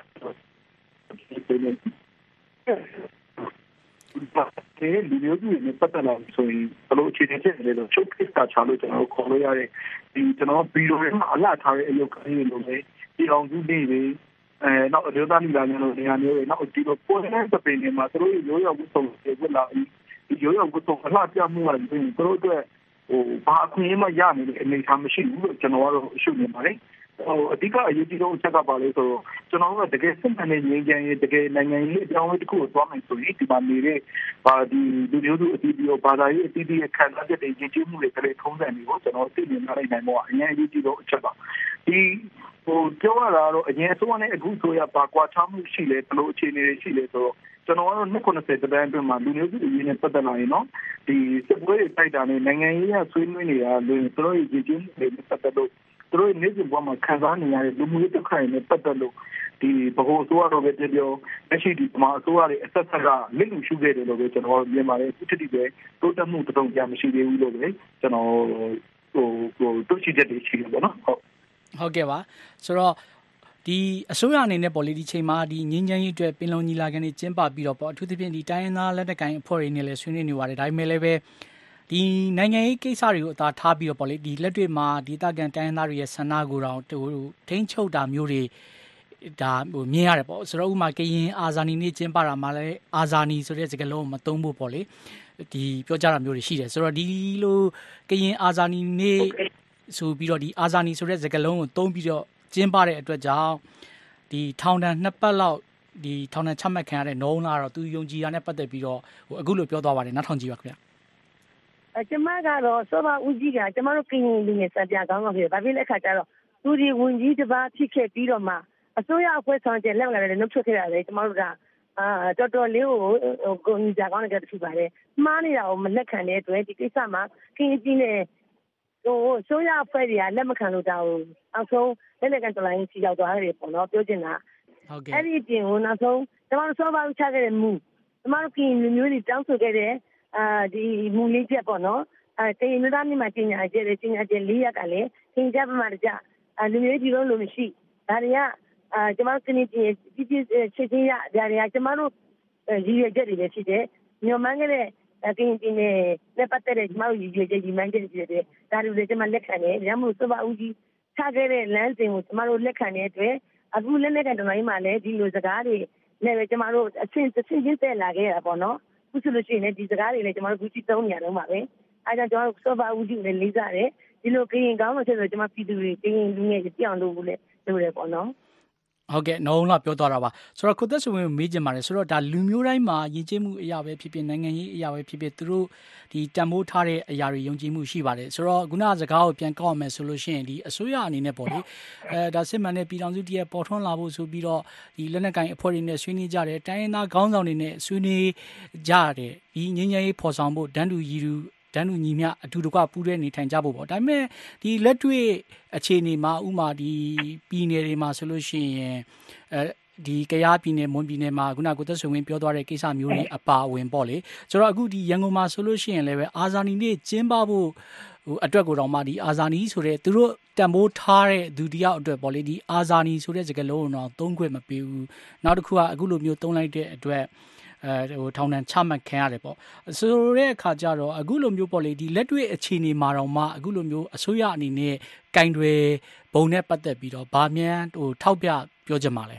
ဒီလူမျိုးစုတွေနဲ့ပတ်သက်လာဆိုရင်ဘယ်လိုအခြေအနေဖြစ်နေလဲလို့ချုပ်ခစ်တာချလို့ကျွန်တော်တို့ခေါ်လို့ရတဲ့ဒီကျွန်တော်ဗီဒီယိုတွေမှာအလှထားတဲ့အရုပ်ကလေးတွေလိုပဲဒီအောင်စုတွေနောက်အမျိုးသားလူသားမျိုးလိုနေရာမျိုးတွေနောက်ဒီလိုပေါ်နေတဲ့စပင်းတွေမှာသူတို့ရိုးရောဝတ်ဆောင်တွေဝတ်လာဒီရိုးရောဝတ်ဆောင်အလှပြမှုကလည်းသူတို့အတွက်ဘာအခွင့်အရေးမှရနေတဲ့အနေအထားမရှိဘူးလို့ကျွန်တော်ကတော့ရှုမြင်ပါတယ်အဓိကအရေးကြီးဆုံးအချက်ကပါလဲဆိုတော့ကျွန်တော်တို့ကတကယ်စစ်မှန်တဲ့ငြိမ်းချမ်းရေးတကယ်နိုင်ငံရေးအကြောင်းအရာတစ်ခုကိုသွားမယ်ဆိုရင်ဒီမှာနေတဲ့ဒီလူမျိုးစုအသီးသီးရောဘာသာရေးအသီးသီးရဲ့ခံစားချက်တွေကြီးကြီးမှုတွေကလေးထုံးစံတွေကိုကျွန်တော်သိမြင်နိုင်ဖို့အရင်အရေးကြီးဆုံးအချက်ပါဒီပြောရတာတော့အရင်အစိုးရနဲ့အခုဆိုရပါကွာခြားမှုရှိလဲဘယ်လိုအခြေအနေတွေရှိလဲဆိုတော့ကျွန်တော်ကတော့90တန်းအတွင်းမှာလူမျိုးစုအရေးနဲ့ပတ်သက်လာရင်နော်ဒီစစ်ပွဲတွေတိုက်တာနဲ့နိုင်ငံရေးရဆွေးနွေးနေတာလို့သူတို့ရဲ့ကြီးကြီးတွေပတ်သက်လို့သူတို့နေစဉ်ဘဝမှာခံစားနေရတဲ့လူမျိုးတစ်ခါရင်နဲ့ပတ်သက်လို့ဒီဘဟုအစိုးရတော့ပဲပြောလက်ရှိဒီမှာအစိုးရတွေအဆက်ဆက်ကလက်လူရှုခဲ့တယ်လို့ပဲကျွန်တော်မြင်ပါတယ်အခုတည်းပဲတိုးတက်မှုတုံ့ပြန်မရှိသေးဘူးလို့ပဲကျွန်တော်တို့ရှိတဲ့ရှိတယ်ပေါ့နော်
ဟုတ်ကဲ့ပါဆိုတော့ဒီအစိုးရအနေနဲ့ပေါ့လေဒီချိန်မှာဒီငင်းချမ်းရေးအတွက်ပင်လုံညီလာခံတွေကျင်းပပြီးတော့ပေါ့အထူးသဖြင့်ဒီတိုင်းရင်းသားလက်နက်ကိုင်အဖွဲ့တွေနဲ့လည်းဆွေးနွေးနေပါတယ်ဒါပေမဲ့လည်းပဲဒီနိုင်ငံရေးကိစ္စတွေကိုအသာထားပြီးတော့ပေါ့လေဒီလက်တွေ့မှာဒီတာကန်တိုင်းရင်းသားတွေရဲ့ဆန္ဒကိုတောင်ထိန်းချုပ်တာမျိုးတွေဒါမြင်ရတယ်ပေါ့ဆိုတော့ဥမာကရင်အာဇာနည်နေ့ကျင်းပတာမှာလည်းအာဇာနည်ဆိုတဲ့စကားလုံးမသုံးဖို့ပေါ့လေဒီပြောကြတာမျိုးတွေရှိတယ်ဆိုတော့ဒီလိုကရင်အာဇာနည်နေ့ဆိုပြီးတော့ဒီအာဇာနည်ဆိုတဲ့စကားလုံးကိုသုံးပြီးတော့ကျင်းပတဲ့အတွက်ကြောင့်ဒီထောင်ဒဏ်2ပတ်လောက်ဒီထောင်ဒဏ်ချမှတ်ခံရတဲ့နှုံးလာတော့သူယုံကြည်တာနဲ့ပတ်သက်ပြီးတော့အခုလိုပြောသွားပါတယ်နောက်ထောင်ကြည့်ပါခင်ဗျ
ကျမကတော့စောဘဦးကြီးကကျမတို့ကရင်လူငယ်စံပြကောင်းကောင်းဖြစ်ဘာဖြစ်လဲခါကျတော့သူဒီဝင်ကြီးတစ်ပါးဖြစ်ခဲ့ပြီးတော့မှအစိုးရအဖွဲ့ဆောင်ကျလက်လာတယ်နှုတ်ထွက်ခဲ့ရတယ်ကျမတို့ကတော်တော်လေးကိုညီကြကောင်းတဲ့ဖြစ်ပါတယ်မှားနေတာကိုမလက်ခံတဲ့အတွက်ဒီကိစ္စမှာကရင်ပြည်နယ်ဆိုရအဖွဲ့တွေကလက်မခံလို့တာကိုအောက်ဆုံးလက်လက်ကန်တလိုင်းစီရောက်သွားတယ်ပေါ့နော်ပြောချင်တာ
ဟုတ်ကဲ့
အဲ့ဒီပြင်ကိုနောက်ဆုံးကျမတို့စောဘဦးချခဲ့တဲ့မူကျမတို့ကရင်လူမျိုးတွေတောင်းဆိုခဲ့တဲ့ဒီမူလေးချက်ပေါ့နော်ကရင်လူသားမျိုးမှာတင်ညာကျတဲ့တင်ညာကျ4ရက်ကလည်းသင်ကြားပမာကြလူမျိုးကြီးလုံးလို့မရှိဒါတွေကကျမတို့ကနေပြည်ချက်ချင်းရဒါတွေကကျမတို့ရည်ရွယ်ချက်တွေလည်းရှိတယ်ညွန်မှန်းခဲ့တဲ့ကရင်ပြည်နယ်နဲ့ပတ်သက်တဲ့ကျမတို့ရည်ရွယ်ချက်ကြီးမှန်းချက်တွေဖြစ်တယ်ဒါတွေလည်းကျမလက်ခံတယ်ဒါမှမဟုတ်စောဘဦးကြီးချခဲ့တဲ့လမ်းစဉ်ကိုကျမတို့လက်ခံတဲ့အတွက်အခုလက်လက်ကန်တလိုင်းမှာလည်းဒီလိုစကားတွေနဲ့ပဲကျမတို့အဆင့်ချင်းတက်လာခဲ့တာပေါ့နော်ခုဆိုလို့ရှိရင်လည်းဒီစကားတွေလည်းကျမတို့ခုရှိသုံးနေရတော့မှာပဲအဲဒါကြောင့်ကျွန်တော်စောဘဦးကြီးကိုလည်းလေးစားတယ်ဒီလိုကရင်ကောင်းလို့ဆိုတော့ကျမပြည်သူတွေကရင်လူငယ်ပြောင်းလို့လည်းလုပ်တယ်ပေါ့နော်
ဟုတ်ကဲ့နှုံးလာပြောသွားတာပါဆိုတော့ကိုသက်ဆွေဝင်းမေးချင်ပါတယ်ဆိုတော့ဒါလူမျိုးတိုင်းမှာယဉ်ကျေးမှုအရာပဲဖြစ်ဖြစ်နိုင်ငံရေးအရာပဲဖြစ်ဖြစ်သူတို့ဒီတန်ဖိုးထားတဲ့အရာတွေယုံကြည်မှုရှိပါတယ်ဆိုတော့ခုနစကားကိုပြန်ကောက်အောင်မယ်ဆိုလို့ရှိရင်ဒီအစိုးရအနေနဲ့ပေါ့လေဒါစစ်မှန်တဲ့ပြည်ထောင်စုတည်းရဲ့ပေါ်ထွန်းလာဖို့ဆိုပြီးတော့ဒီလက်နက်ကိုင်အဖွဲ့တွေနဲ့ဆွေးနွေးကြတယ်တိုင်းရင်းသားခေါင်းဆောင်တွေနဲ့ဆွေးနွေးကြတယ်ဒီငြိမ်းချမ်းရေးဖော်ဆောင်ဖို့တန်းတူရည်တူတန်းတူညီမျှအတူတကွပူးတွဲနေထိုင်ကြဖို့ပေါ့ဒါပေမဲ့ဒီလက်တွေ့အခြေအနေမှာဥမာဒီပြည်နယ်တွေမှာဆိုလို့ရှိရင်ဒီကယားပြည်နယ်မွန်ပြည်နယ်မှာခုနကကိုသက်ဆွေဝင်းပြောသွားတဲ့ကိစ္စမျိုးတွေအပါအဝင်ပေါ့လေဆိုတော့အခုဒီရန်ကုန်မှာဆိုလို့ရှိရင်လည်းပဲအာဇာနည်နေ့ကျင်းပဖို့အတွက်ကိုတော့မှဒီအာဇာနည်ဆိုတဲ့သူတို့တန်ဖိုးထားတဲ့ဒုတိယအတွက်ပေါ့လေဒီအာဇာနည်ဆိုတဲ့စကားလုံးတော့သုံးခွင့်မပေးဘူးနောက်တစ်ခုကအခုလိုမျိုးသုံးလိုက်တဲ့အတွက်ထောင်ဒဏ်ချမှတ်ခံရတယ်ပေါ့ဆိုတဲ့အခါကျတော့အခုလိုမျိုးပေါ့လေဒီလက်တွေ့အခြေအနေမှာတော့မှအခုလိုမျိုးအစိုးရအနေနဲ့ကင်တွေဘုံနဲ့ပတ်သက်ပြီးတော့ဗာမြန်ထောက်ပြပြောချင်ပါလဲ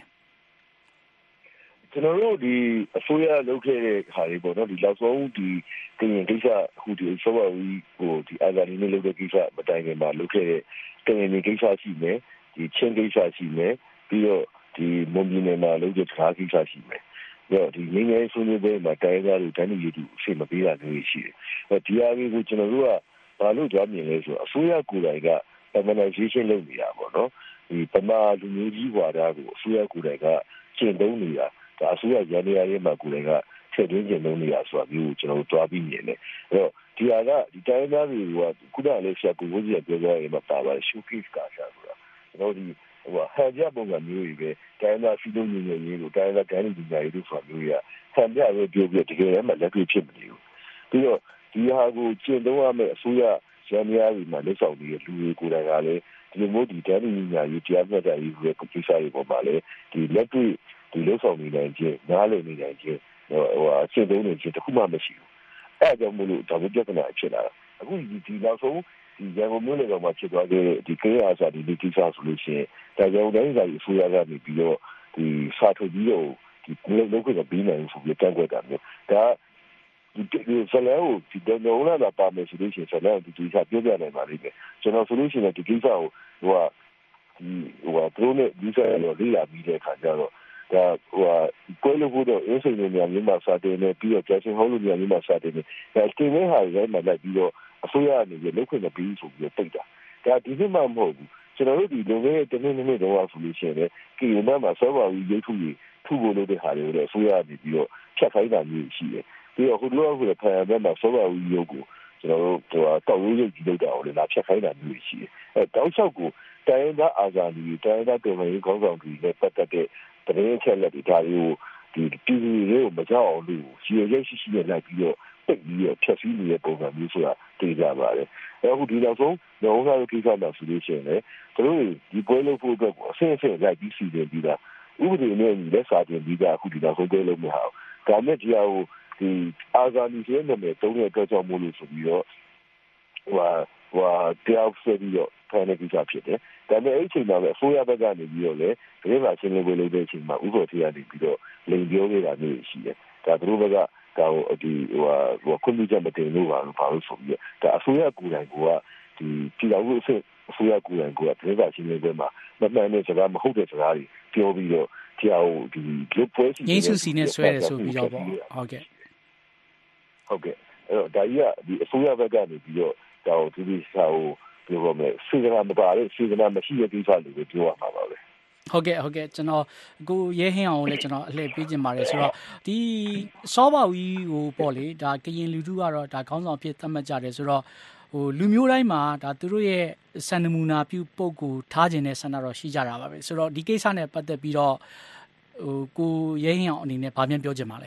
ကျွန်တော်တို့ဒီအစိုးရလုပ်ခဲ့တဲ့ခါလေးပေါ့နော်ဒီလောက်ဆုံးဒီကရင်ကိစ္စအခုဒီဆော့ဝါဝီဒီအာဇာနည်နေ့လုပ်တဲ့ကိစ္စမတိုင်ခင်မှာလုပ်ခဲ့တဲ့ကရင်ကိစ္စရှိမယ်ဒီချင်းကိစ္စရှိမယ်ပြီးတော့ဒီမွန်ပြည်နယ်မှာလုပ်တဲ့ခါကိစ္စရှိမယ်ဒီငင်းငယ်ဆွေးနွေးပွဲမှာတိုင်းသားတွေတန်းတူအရှိမပေးတာမျိုးရှိတယ်ဒီအရေးကိုကျွန်တော်တို့ကဘာလို့ကြွားမြင်လဲဆိုတော့အစိုးရကိုယ်တိုင်က permanentization လုပ်နေတာပေါ့နော်ဒီပမာလူမျိုးကြီးဝါဒကိုအစိုးရကိုယ်တိုင်ကကျင့်သုံးနေတာဒါအစိုးရရန်ရရဲမှာကိုယ်တိုင်ကဆက်တွင်းကျင့်သုံးနေတာဆိုတာမျိုးကိုကျွန်တော်တို့တွားပြီးမြင်တယ်အဲ့တော့ဒီဟာကဒီတိုင်းသားတွေကခုနကလည်းဆရာကိုဝကြီးပြောသွားရင်မှာပါပါ showcase ကစားဆိုတာကျွန်တော်ဒီဟန်ပြပုံကမျိုးတွေပဲတိုင်းသားစီးလုံးညင်ရေးကိုတိုင်းသားတိုင်းလူညာရေးတို့ဆိုတာမျိုးရဟန်ပြပဲပြောပြတကယ်တမ်းမှာလက်တွေ့ဖြစ်မနေဘူးပြီးတော့ဒီဟာကိုကျင့်သုံးရမယ့်အစိုးရရန်ရရဲမှာလက်ဆောင်နေတဲ့လူတွေကိုယ်တိုင်ကလည်းဒီလိုမျိုးဒီတိုင်းလူညာရေးတရားမျှတရေးကိုကိစ္စတွေပေါ်မှာလည်းဒီလက်တွေ့ဒီလောက်ဆောင်နေနိုင်ခြင်းနားလည်နေနိုင်ခြင်းရှင်းသုံးနေခြင်းတခုမှမရှိဘူးအဲအကြောင်းမို့လို့ဒါမျိုးပြဿနာဖြစ်လာတာအခုဒီနောက်ဆုံးဒီရန်ကုန်မြို့နယ်ကောင်မှာဖြစ်သွားတဲ့ဒီကေအာဇာဒီကိစ္စဆိုလို့ရှိရင်ဒါကြောင့်တိုင်းစာရေးအစိုးရကနေပြီးတော့ဒီစာထုတ်ပြီးတော့ဒီလောက်ကတော့ပြီးနိုင်ဆိုပြီးတန်းခွက်တာမျိုးဒါဒီဆလန်ကိုဒီတော့လာပါမယ်ဆိုလို့ရှိရင်ဆလန်ဒီကိစ္စပြောပြနိုင်ပါလိမ့်မယ်ကျွန်တော်ဆိုလို့ရှိရင်ဒီကိစ္စကိုသူတို့နဲ့ဒီဆိုင်ရောလေးလာပြီးတဲ့အခါကျတော့ဒါကိုယ်လိုကတော့အင်းစိန်လိုမျိုးမှာစတဲ့နဲ့ပြီးတော့ကြာချင်းဟောင်းလိုမျိုးမှာစတဲ့နဲ့ဒါတင်နေဟာရိုင်းမှာလိုက်ပြီးတော့အစိုးရအနေနဲ့လုပ်ခွင့်မပေးဆိုပြီးတော့တိတ်တာဒါဒီနှစ်မှမဟုတ်ဘူးကျွန်တော်တို့ဒီလုံခဲ့တဲ့နေ့နေ့တော့ဆိုလို့ရှိရင်ကီယန်မှာဆော့ဘာဝီရုပ်ထုတွေထုဖို့လုပ်တဲ့ဟာတွေကိုလည်းအစိုးရအနေပြီးတော့ဖြတ်ခိုင်းတာမျိုးရှိတယ်ပြီးတော့ဟိုလိုကဖန်ရတဲ့မှာဆော့ဘာဝီရုပ်ကိုကျွန်တော်တို့တောက်ရိုးရုပ်ကြီးလုပ်တာကိုလည်းလာဖြတ်ခိုင်းတာမျိုးရှိတယ်အဲတောက်လျှောက်ကိုတိုင်းသားအာဇာနည်တိုင်းသားတော်လှန်ရေးခေါင်းဆောင်တွေနဲ့ပတ်သက်တဲ့တရင်ချက်လက်တွေဒါတွေကိုဒီပြည်သူတွေကိုမကြောက်အောင်လို့ရည်ရွယ်ရှိရှိနဲ့လိုက်ပြီးတော့ပိတ်ပြီးတော့ဖြတ်စည်းနေတဲ့ပုံစံမျိုးဆိုတာသိကြပါတယ်အခုဒီနောက်ဆုံးလုံငါတို့ကိစ္စမှာဆိုလို့ရှိရင်လည်းသူတို့ဒီပွဲလုပ်ဖို့အတွက်ကိုအဆင့်အဆင့်လိုက်ပြီးစီစဉ်ပြီးတာဥပဒေနဲ့လက်စာတင်ပြီးတာအခုဒီနောက်ဆုံးပွဲလုပ်မှာဒါနဲ့ဒီဟာကိုဒီအာဇာနည်ရဲ့နာမည်သုံးတဲ့အတွက်ကြောင့်မို့လို့ဆိုပြီးတော့တရားဆွဲပြီးတော့ဖန်နေကြဖြစ်တယ်ဒါပေမဲ့အဲ့ဒီအချိန်မှာပဲအစိုးရဘက်ကနေပြီးတော့လည်းဒီမှာရှင်းလင်းပွဲလုပ်တဲ့အချိန်မှာဥပဒေတရားနေပြီးတော့လိန်ပြောနေတာမျိုးရှိတယ်ဒါသူတို့ဘက်ကဒါဟိုဒီခွင့်ပြုချက်မတင်လို့ပါလို့ဆိုပြီးဒါအစိုးရကိုယ်တိုင်ကဒီပြည်တော်စုအစိုးရကိုယ်တိုင်ကဒီမှာရှင်းလင်းပွဲမှာမမှန်တဲ့စကားမဟုတ်တဲ့စကားတွေပြောပြီးတော့တရားဟိုဒီလုတ်ပွဲစီ
ရင်းစုစီနဲ့ဆွဲတယ်ဆိုပြီးတော့ပေါ့ဟုတ်ကဲ့
အဲ့တော့ဒါကြီးကဒီအစိုးရဘက်ကနေပြီးတော့ဒါဟိုဒီစာဟိုပြောရမယ်စေတနာမပါတဲ့စေတနာမရှိတဲ့ကိစ္စတွေပဲပြောရမှာပါပဲ
ဟုတ်ကဲ့ကျွန်တော်ကိုရဲဟင်းအောင်လည်းကျွန်တော်အလှည့်ပေးခြင်းပါတယ်ဆိုတော့ဒီစောပါဝီကိုပေါ့လေဒါကရင်လူထုကတော့ဒါခေါင်းဆောင်ဖြစ်သတ်မှတ်ကြတယ်ဆိုတော့ဟိုလူမျိုးတိုင်းမှာဒါသူတို့ရဲ့စံနမူနာပြုပုံကိုထားခြင်းနဲ့ဆန္ဒတော့ရှိကြတာပါပဲဆိုတော့ဒီကိစ္စနဲ့ပတ်သက်ပြီးတော့ဟိုကိုရဲဟင်းအောင်အနေနဲ့ဗာပြန်ပြောချင်ပါလဲ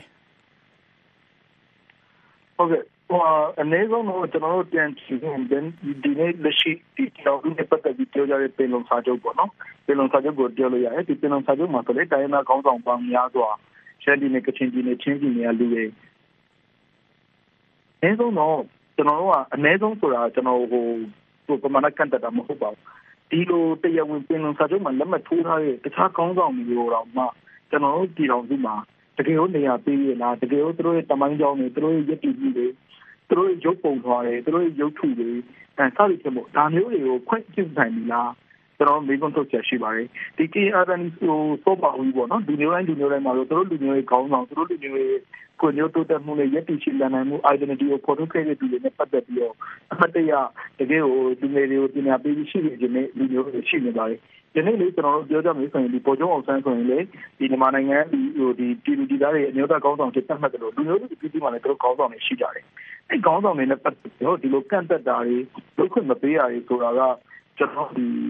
ဟုတ်ကဲ့အနည်းဆုံးတော့ကျွန်တော်တို့ပြန်ကြည့်ရင်ဒီနေ့လက်ရှိဒီတော့ဒီပတ်သက်ပြီးပြောကြတဲ့ပင်လုံစာချုပ်ပေါ့နော်ပင်လုံစာချုပ်ကိုပြောလို့ရတယ်ဒီပင်လုံစာချုပ်မှာဆိုလေတိုင်းသားခေါင်းဆောင်ပေါင်းများစွာရှမ်းပြည်နယ်ကချင်ပြည်နယ်ချင်းပြည်နယ်လူတွေအနည်းဆုံးတော့ကျွန်တော်တို့ကအနည်းဆုံးဆိုတာကျွန်တော်ဟိုပမာဏကန့်တက်တာမဟုတ်ပါဘူးဒီလိုတရားဝင်ပင်လုံစာချုပ်မှာလက်မှတ်ထိုးထားတဲ့တခြားခေါင်းဆောင်မျိုးတော့မှကျွန်တော်တို့ပြည်တော်စုမှာတကယ်လို့နေရာပေးရလားတကယ်လို့သူတို့ရဲ့တမိုင်းကြောင်းတွေသူတို့ရဲ့ရည်တည်မှုတွေသူတို့ရုပ်ပုံသွားတယ်သူတို့ရုပ်ထုတွေစသည်ဖြင့်ပေါ့ဒါမျိုးတွေကိုခွင့်ပြုနိုင်ပြီလားကျွန်တော်မိကွန်းထုတ်ချက်ရှိပါတယ်ဒီ KRN ဆိုပါဘူးပေါ့နော်ဒီမျိုးတိုင်းမှာတော့သူတို့လူမျိုးတွေခေါင်းဆောင်သူတို့လူမျိုးတွေကိုညို့တိုးတက်မှုနဲ့ရည်တည်ရှိလနိုင်မှု identity ကိုဖော်ထုတ်ခဲ့တဲ့သူတွေနဲ့ပတ်သက်ပြီးတော့အမှတ်တရတကယ်ကိုဒီနေတွေကိုပညာပေးရှိနေခြင်းနဲ့လူမျိုးတွေရှိနေပါတယ်ဒီနေ့လေးကျွန်တော်တို့ပြောကြမယ်ဆိုရင်ဒီပေါ်ကျောင်းအောင်ဆန်းဆိုရင်လေဒီမြန်မာနိုင်ငံဒီပြည်သူပြည်သားတွေအမျိုးသားခေါင်းဆောင်တွေတက်မှတ်တယ်လို့လူမျိုးတွေပြည်သူမှလည်းသူတို့ခေါင်းဆောင်တွေရှိကြတယ်အဲ့ခေါင်းဆောင်တွေနဲ့ပတ်သက်ပြီးတော့ဒီလိုကန့်သက်တာတွေလုပ်ခွင့်မပေးရတွေဆိုတာကကျွန်တော်ဒီ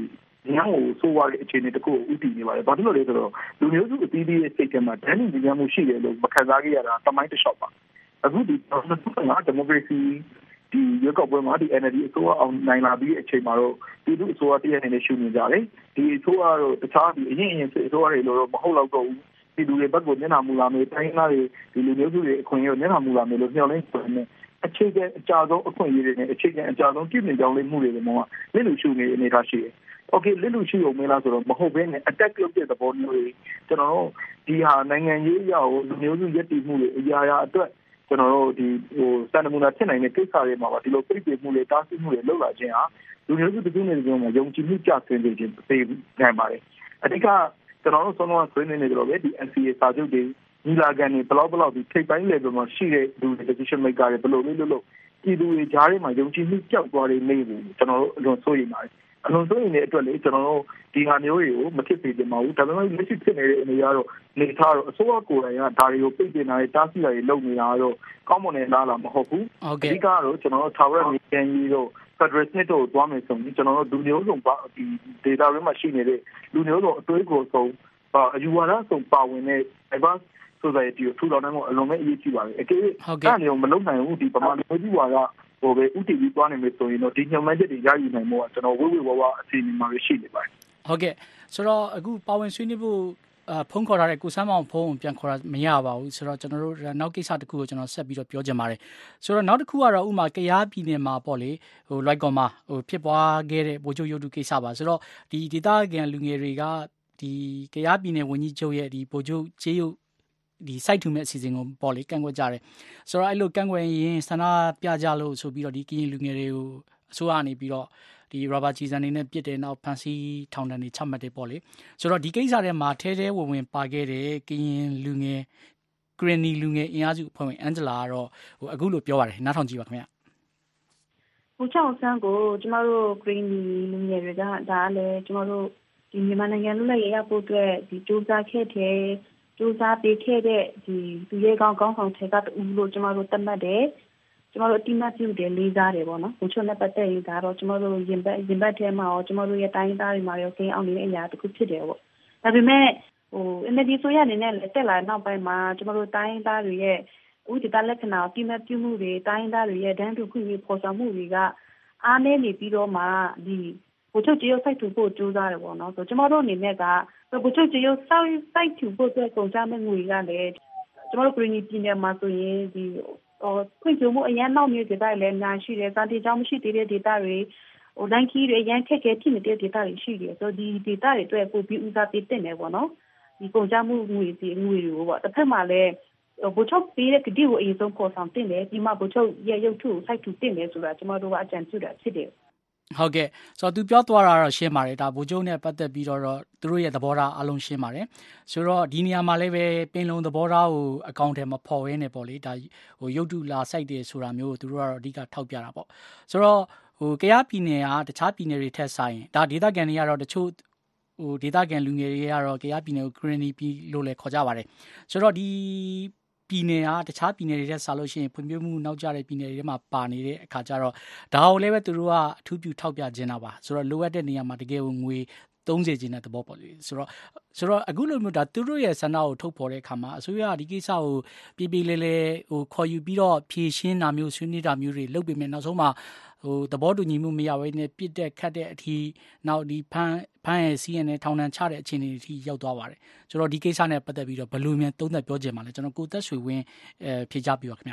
ညံကိုစိုးရတဲ့အခြေအနေတစ်ခုကိုဥတည်နေပါတယ်ဘာဖြစ်လို့လဲဆိုတော့လူမျိုးစုအသီးသီးရဲ့စိတ်ထဲမှာတန်းတူညီမှုရှိတယ်လို့မခံစားခဲ့ရတာတမိုင်းတစ်လျှောက်ပါအခုဒီ2025ဒီမိုကရေစီဒီရွေးကောက်ပွဲမှာဒီ NLD အစိုးရအောင်နိုင်လာပြီးအချိန်မှာတော့ပြည်သူ့အစိုးရတရက်နဲ့ရှုမြင်ကြတယ်ဒီအစိုးရတော့တခြားဒီအရင်အစိုးရတွေလို့တော့မဟုတ်တော့ဘူးပြည်သူတွေဘက်ကိုမျက်နှာမူလာမယ်တိုင်းသားတွေဒီလူမျိုးစုတွေအခွင့်အရေးကိုမျက်နှာမူလာမယ်လို့မျှော်လင့်နေအခြေခံအကြဆုံးအခွင့်အရေးတွေနဲ့အခြေခံအကြဆုံးပြည်ပြင်ကြောင်းလေးမှုတွေမှာလက်လူရှုနေအနေထားရှိတယ်။ Okay လက်လူရှုရုံမလားဆိုတော့မဟုတ်ဘဲနဲ့ attack လုပ်တဲ့သဘောမျိုးတွေကျွန်တော်တို့ဒီဟာနိုင်ငံရေးအရာကိုလူမျိုးစုရည်တည်မှုတွေအရာရာအတွက်ကျွန်တော်တို့ဒီစံနမူနာဖြစ်နိုင်တဲ့ကိစ္စတွေမှာပါဒီလိုပြည့်ပြည့်မှုတွေတားဆီးမှုတွေလုပ်လာခြင်းဟာလူမျိုးစုတစ်ခုနဲ့တစ်ခုမှာယုံကြည်မှုကျဆင်းစေခြင်းပေးနိုင်ပါတယ်။အဓိကကျွန်တော်တို့ဆုံးမဆွေးနွေးနေကြတော့ပဲဒီ NCA စာချုပ်တွေညီလာခံတွေဘလောက်ဒီထိပ်ပိုင်း level မှာရှိတဲ့လူတွေ decision maker တွေဘယ်လိုလုပ်ပြည်သူတွေကြားထဲမှာယုံကြည်မှုပျောက်သွားတဲ့နေ့ကိုကျွန်တော်တို့အလွန်စိုးရိမ်ပါတယ်အလွန်စိုးရိမ်တဲ့အတွက်လေကျွန်တော်တို့ဒီဟာမျိုးတွေကိုမဖြစ်စေချင်ပါဘူးဒါပေမဲ့လက်ရှိဖြစ်နေတဲ့အနေအရတော့နေထားတော့အစိုးရကိုယ်တိုင်ကဒါတွေကိုပိတ်ပင်တာတွေတားဆီးတာတွေလုပ်နေတာတော့ကောင်းမွန်တဲ့လားမဟုတ်ဘူးအဓိကတော့ကျွန်တော်တို့ထာဝရမြေပြန်ကြီးတို့Federal State တို့သွားမယ်ဆိုရင်ကျွန်တော်တို့လူမျိုးစုံပါဒီ data တွေမှာရှိနေတဲ့လူမျိုးစုံအတွေးကိုဆုံးအယူဝါဒဆုံးပါဝင်တဲ့ diverse society ကိုထူထောင်နိုင်ဖို့အလွန်ပဲအရေးကြီးပါတယ်အကယ်၍အဲ့ဒါမျိုးမလုပ်နိုင်ဘူးဒီပမာလူမျိုးဝါဒဟိုပဲဥတီပြီးသွားနေမယ်ဆိုရင်တော့ဒီညှိနှိုင်းချက်တွေရယူနိုင်ဖို့ကျွန်တော်ဝေဝအစီအစဉ်မှာရှိနေပါတယ်
ဟုတ်ကဲ့ဆိုတော့အခုပါဝင်ဆွေးနွေးဖို့ဖုန်းခေါ်ထားတဲ့ကိုစမ်းမောင်ဖုန်းပြန်ခေါ်တာမရပါဘူးဆိုတော့ကျွန်တော်တို့နောက်ကိစ္စတစ်ခုကိုကျွန်တော်ဆက်ပြီးတော့ပြောချင်ပါတယ်ဆိုတော့နောက်တစ်ခုကတော့ဥမာကယားပြည်နယ်မှာပေါ့လေဟိုလိုက်ကော်မှာဟိုဖြစ်ပွားခဲ့တဲ့ဗိုလ်ချုပ်ရုပ်တုကိစ္စပါဆိုတော့ဒီဒေသခံလူငယ်တွေကဒီကယားပြည်နယ်ဝန်ကြီးချုပ်ရဲ့ဒီဗိုလ်ချုပ်ကျေးရုပ်ဒီ site ထူမဲ့အစီအစဉ်ကိုပေါ့လေကန့်ကွက်ကြတယ်ဆိုတော့အဲ့လိုကန့်ကွက်ရင်ဆန္ဒပြကြလို့ဆိုပြီးတော့ဒီကရင်လူငယ်တွေကိုအစိုးရအနေပြီးတော့ဒီ rubber ကြီးစံနေနဲ့ပြစ်တယ်နောက်ဖန်စီထောင်ဒဏ်တွေချမှတ်တယ်ပေါ့လေဆိုတော့ဒီကိစ္စထဲမှာထဲဝင်ပါခဲ့တဲ့ကရင်လူငယ်ဂရနီလူငယ်အင်အားစုအဖွဲ့ဝင်အန်ဂျလာကတော့ဟိုအခုလိုပြောပါတယ်နားထောင်ကြည့်ပါခင်ဗျ
ဦးချောင်းဆန်းကိုကျမတို့ဂရနီလူငယ်တွေကဒါလည်းကျမတို့ဒီမြန်မာနိုင်ငံလူလက်ရရဖို့အတွက်ဒီစူးစမ်းခဲ့တဲ့စူးစမ်းပေးခဲ့တဲ့ဒီသူရဲကောင်းဆောင်တွေကတူလို့ကျမတို့တတ်မှတ်တယ်ကျမတို့အတိမတ်ပြုတယ်လေးစားတယ်ပေါ့နော်ဘုချုံနဲ့ပတ်သက်ရင်ဒါတော့ကျမတို့ရင်ဘတ်ထဲမှာရောကျမတို့ရဲ့တိုင်းသားတွေမှာရောကိန်းအောင်နေတဲ့အရာတစ်ခုဖြစ်တယ်ပေါ့ဒါပေမဲ့ဟို NLD ဆိုရအနေနဲ့လက်တက်လာနောက်ပိုင်းမှာကျမတို့တိုင်းသားတွေရဲ့ဥဒိတလက္ခဏာအတိမတ်ပြုမှုတွေတိုင်းသားတွေရဲ့ဒန်းတူခွင့်ရေးပေါ်ဆောင်မှုတွေကအားနည်းနေပြီးတော့မှဒီဘုချုံကျေးစိုက်ထူဖို့ကြိုးစားတယ်ပေါ့နော်ဆိုကျမတို့အနေနဲ့ကဘုချုံကျေးစိုက်ထူဖို့အတွက်ကုန်ကြမဲ့ငွေကလည်းကျမတို့ပြည်နယ်မှာဆိုရင်ဒီခွင့်ပြုမှုအရန်နောက်မျိုးဒေသတွေလည်းအများရှိတယ်စာတီကြောင့်မရှိသေးတဲ့ဒေသတွေဟိုတိုင်းခီးတွေအရန်ခက်ခဲဖြစ်နေတဲ့ဒေသတွေရှိတယ်ဆိုတော့ဒီဒေသတွေအတွက်ပိုပြီးဦးစားပေးတင်တယ်ပေါ့နော်ဒီကုန်ကြမှုငွေတွေကိုပေါ့တစ်ဖက်မှာလည်းဘုချုပ်ပေးတဲ့ကတိကိုအရင်ဆုံးပေါ်ဆောင်တင်တယ်ဒီမှာဘုချုပ်ရဲ့ရုပ်ထုကိုစိုက်ထူတင်တယ်ဆိုတာကျမတို့ကအကြံပြုတာဖြစ်တယ်
ဟုတ်ကဲ့ဆိုတော့သူပြောသွားတာတော့ရှင်းပါတယ်ဒါဗိုလ်ချုပ်နဲ့ပတ်သက်ပြီးတော့သူတို့ရဲ့သဘောထားအလုံးရှင်းပါတယ်ဆိုတော့ဒီနေရာမှာလည်းပဲပင်လုံသဘောထားကိုအကောင့်ထဲမှာပေါ်ရင်းနေပေါ့လေဒါဟိုရုပ်တုလာစိုက်တယ်ဆိုတာမျိုးကိုသူတို့ကတော့အဓိကထောက်ပြတာပေါ့ဆိုတော့ဟိုကယားပြည်နယ်ကတခြားပြည်နယ်တွေထက်ဆိုင်ဒါဒေသခံတွေကတော့တချို့ဟိုဒေသခံလူငယ်တွေကတော့ကယားပြည်နယ်ကို Granny ပြည်လို့လည်းခေါ်ကြပါတယ်ဆိုတော့ဒီပြည်နယ်ကတခြားပြည်နယ်တွေထက်စားလို့ရှိရင်ဖွံ့ဖြိုးမှုနောက်ကျတဲ့ပြည်နယ်တွေထဲမှာပါနေတဲ့အခါကျတော့ဒါကိုလည်းပဲသူတို့ကအထူးပြုထောက်ပြခြင်းတာပါဆိုတော့လိုအပ်တဲ့နေရာမှာတကယ်ကိုငွေ30ခြင်းတဲ့သဘောပေါ့လေဆိုတော့အခုလိုမျိုးဒါသူတို့ရဲ့ဆန္ဒကိုထုတ်ဖော်တဲ့အခါမှာအစိုးရဒီကိစ္စကိုပြေလဲဟိုခေါ်ယူပြီးတော့ဖြည့်ရှင်းတာမျိုးဆွေးနွေးတာမျိုးတွေလုပ်ပေးမယ်နောက်ဆုံးမှာဟိုသဘောတူညီမှုမရဘဲနဲ့ပြစ်တဲ့ခတ်တဲ့အထိနောက်ဒီဖမ်းရဲ့စီးရင်နဲ့ထောင်ဒဏ်ချတဲ့အခြေအနေတွေအထိရောက်သွားပါတယ်ဆိုတော့ဒီကိစ္စနဲ့ပတ်သက်ပြီးတော့ဘယ်လိုမျိုးသုံးသပ်ပြောချင်ပါလဲကျွန်တော်ကိုသက်ဆွေဝင်းဖြေချပြပါခင်ဗျ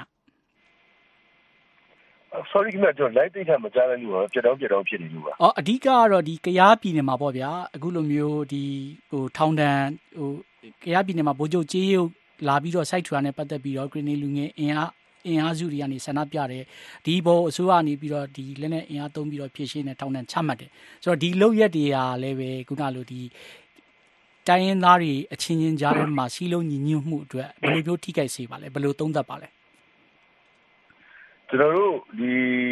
sorry ခင်ဗျကျွန်တော် live တိတ်ခါမကြားနိုင်လို့ပြတောင်းဖြစ်နေလို့ပါ
အဓိကကတော့ဒီကယားပြည်နယ်မှာပေါ့ဗျာအခုလိုမျိုးဒီဟိုထောင်ဒဏ်ဟိုကယားပြည်နယ်မှာဗိုလ်ချုပ်ကြေးရုပ်လာပြီးတော့ site ထူတာနဲ့ပတ်သက်ပြီးတော့ Green လူငယ်အင်အားစုတွေကနေဆန္ဒပြတယ်ဒီဘောအစိုးရကနေပြီးတော့ဒီလက်နဲ့အင်အားသုံးပြီးတော့ဖြည့်ရှင်းတဲ့ထောင်ဒဏ်ချမှတ်တယ်ဆိုတော့ဒီလုပ်ရက်တွေကလည်းပဲခုနလိုဒီတိုင်းရင်းသားတွေအချင်းချင်းကြားထဲမှာစီးလုံးညီညွတ်မှုအတွက်ဘယ်လိုမျိုးထိခိုက်စေပါလဲဘယ်လိုသုံးသပ်ပါလဲ
ကျွန်တော်တို့ဒီ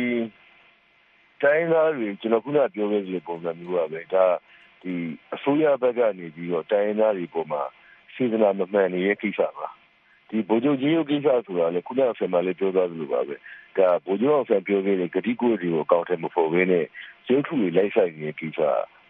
တိုင်းသားတွေကျွန်တော်ခုနပြောခဲ့တဲ့ပုံစံမျိုးပါပဲဒါဒီအစိုးရဘက်ကနေပြီးတော့တိုင်းသားတွေပေါ်မှာစေတနာမမှန်နေတဲ့ကိစ္စပါဒီဗိုလ်ချုပ်ကြီးရဲ့ကိစ္စဆိုတာလေခုနကဆယ်မလေးပြောသွားသလိုပါပဲဒါဗိုလ်ချုပ်အောင်ဆန်းပြောခဲ့တဲ့ဂတိကိုတွေကိုအကောင့်ထဲမှာပေါ်ရင်းနဲ့ရုပ်ထုတွေလိုက်ဆိုင်နေတဲ့ကိစ္စ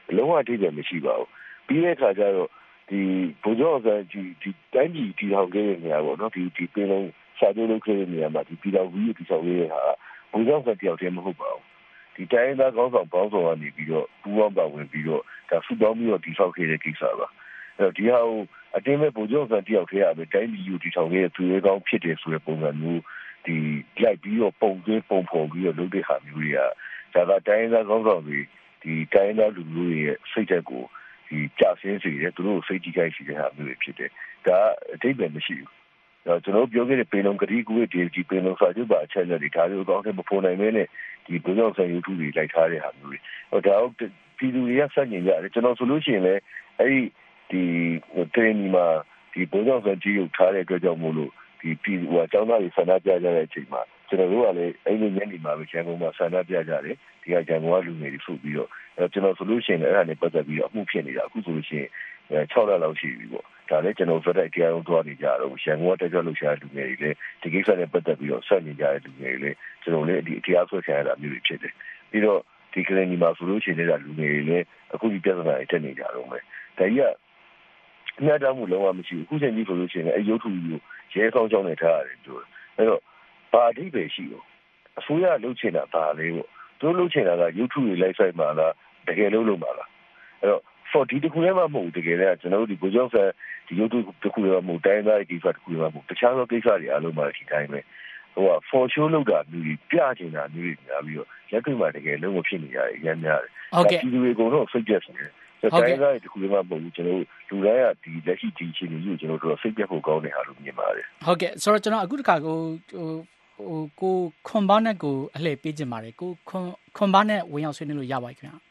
လုံးဝအထိပဲမရှိပါဘူးပြီးတဲ့အခါကျတော့ဒီဘုံကျော်ဆန်ဒီတိုင်းပြည်တည်ထောင်ခဲ့တဲ့နေရာပေါ့နော်ဒီပင်လုံးစာချုပ်လုပ်ခဲ့တဲ့နေရာမှာဒီပြည်တော်ကြီးတည်ထောင်ခဲ့တဲ့ဟာဘုံကျော်ဆန်တယောက်တည်းမဟုတ်ပါဘူးဒီတိုင်းသားကောင်းဆောင်ပေါင်းဆောင်ကနေပြီးတော့ပူးပေါင်းပါဝင်ပြီးတော့ဒါစုပေါင်းပြီးတော့တည်ဆောက်ခဲ့တဲ့ကိစ္စပါအဲ့တော့ဒီဟာကိုအတင်းမဲ့ဘုံကျော်ဆန်တယောက်တည်းအပဲတိုင်းပြည်ကိုတည်ထောင်ခဲ့တဲ့သူရဲကောင်းဖြစ်တယ်ဆိုတဲ့ပုံစံမျိုးဒီလိုက်ပြီးတော့ပုံသွင်းပုံဖော်ပြီးတော့လုပ်တဲ့ဟာမျိုးတွေကဒါကတိုင်းသားကောင်းဆောင်တွေဒီတိုင်းသားလူမျိုးတွေရဲ့စိတ်ဓာတ်ကိုဒီကြာဆင်းစေတယ်သူတို့စိတ်ကြီးကြိုက်စေတဲ့ဟာမျိုးတွေဖြစ်တယ်ဒါအတိတ်ပဲမရှိဘူးကျွန်တော်ပြောခဲ့တဲ့ပေလုံးကတိကူရဲ့ဒီပေလုံးစာချုပ်ပါအချက်လက်တွေဒါတွေကိုအကောင့်ထဲမပေါ်နိုင်မဲနဲ့ဒီဘုံရောက်ဆိုင်ရုပ်ထုတွေလိုက်ထားတဲ့ဟာမျိုးတွေဒါတော့ပြည်သူတွေကစတင်ကြတယ်ကျွန်တော်ဆိုလို့ရှိရင်လည်းအဲ့ဒီတရင်းဒီမှာဒီဘုံရောက်ဆိုင်ကြီးရုပ်ထားတဲ့အတွက်ကြောင့်မို့လို့ဒီပြည်သူအကြောင်းသားတွေဆန္ဒပြကြတဲ့အချိန်မှာကျွန်တော်တို့ကလည်းအဲ့ဒီညနေမှာပဲရန်ကုန်မှာဆန္ဒပြကြတယ်ဒီကရန်ကုန်ကလူငယ်တွေစုပြီးတော့ကျွန်တော်ဆိုလို့ရှိရင်အဲ့ဒါနဲ့ပတ်သက်ပြီးတော့အမှုဖြစ်နေတာအခုဆိုလို့ရှိရင်6လလောက်ရှိပြီပေါ့ဒါလည်းကျွန်တော်စတဲ့တရားရုံးသွားနေကြတော့ရန်ကုန်ကတက်ကြွလှုပ်ရှားလူငယ်တွေလည်းဒီကိစ္စနဲ့ပတ်သက်ပြီးတော့ဆက်နေကြတဲ့လူငယ်တွေလည်းကျွန်တော်လည်းဒီတရားဆွဲခံရတာမျိုးတွေဖြစ်တယ်ပြီးတော့ဒီကလေးဒီမှာဆိုလို့ရှိရင်လည်းလူငယ်တွေလည်းအခုဒီပြဿနာတွေတက်နေကြတော့မယ်ဒါကြီးကအများတမှုလုံးဝမရှိဘူးအခုချိန်ကြီးဆိုလို့ရှိရင်အဲ့ရုပ်ထုကြီးကိုရဲဆောင်ကြောင်းနေထားရတယ်ပြောအဲ့တော့ဘာအဓိပ္ပာယ်ရှိတော့အစိုးရလှုပ်ချင်တာဘာလဲပေါ့သူလှုပ်ချင်တာကရုပ်ထုတွေလိုက်ဆိုင်မှာလားတကယ်လို့မှာလားအဲ့တော့ for ဒီတခုလည်းမဟုတ်တကယ်လည်းကျွန်တော်တို့ဒီဘုကြောင့်ဆက်ဒီရုပ်ထုတခုလည်းမဟုတ်တိုင်းသားကိစ္စတခုလည်းမဟုတ်တခြားသောကိစ္စတွေအားလုံးမှာဒီတိုင်းပဲဟိုက for show လောက်တာမျိုးပြချင်တာမျိုးတွေများပြီးတော့လက်တွေ့မှာတကယ်လုံးဝဖြစ်နေရတယ်အများများတယ်ဟုတ်ကဲ့ဒီလိုကတော့စိတ်ပြတ်နေတယ်တိုင်းသားတခုလည်းမဟုတ်ဘူးကျွန်တော်လူတိုင်းကဒီလက်ရှိဒီအခြေအနေကိုကျွန်တော်တို့စိတ်ပြတ်ဖို့ကောင်းတဲ့အားလို့မြင်ပါတယ်
ဟုတ်ကဲ့ဆိုတော့ကျွန်တော်အခုတခါကိုခွန်ဘာနဲ့ကိုအလှည့်ပေးခြင်းပါတယ်ကိုခွန်ဘာနဲ့ဝင်ရောက်ဆွေးနွေးလို့ရပါပြီခင်ဗျာ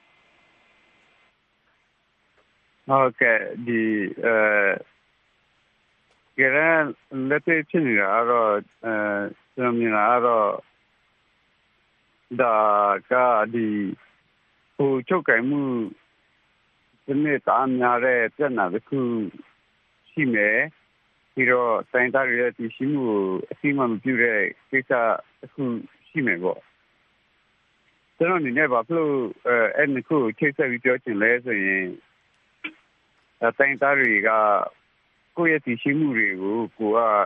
ဟုတ်ကဲ့ဒီကရလက်တွေ့ဖြစ်နေတာတော့ကျွန်တော်မြင်တာတော့ဒါကဒီဟိုချုပ်ကင်မှုဒီနေ့တာများတဲ့ပြန်လာတစ်ခုရှိမယ်ပြီးတော့တိုင်းသားတွေရဲ့ဒီရှိမှုအစီအမံပြုတဲ့ကိစ္စအခုရှိမယ်ပေါ့ကျွန်တော်အနေနဲ့ဘာလို့အဲ့ဒီခုချိတ်ဆက်ပြီးပြောချင်လဲဆိုရင်တိုင်းသားတွေကကိုယ့်ရဲ့ဒီရှိမှုတွေကိုကို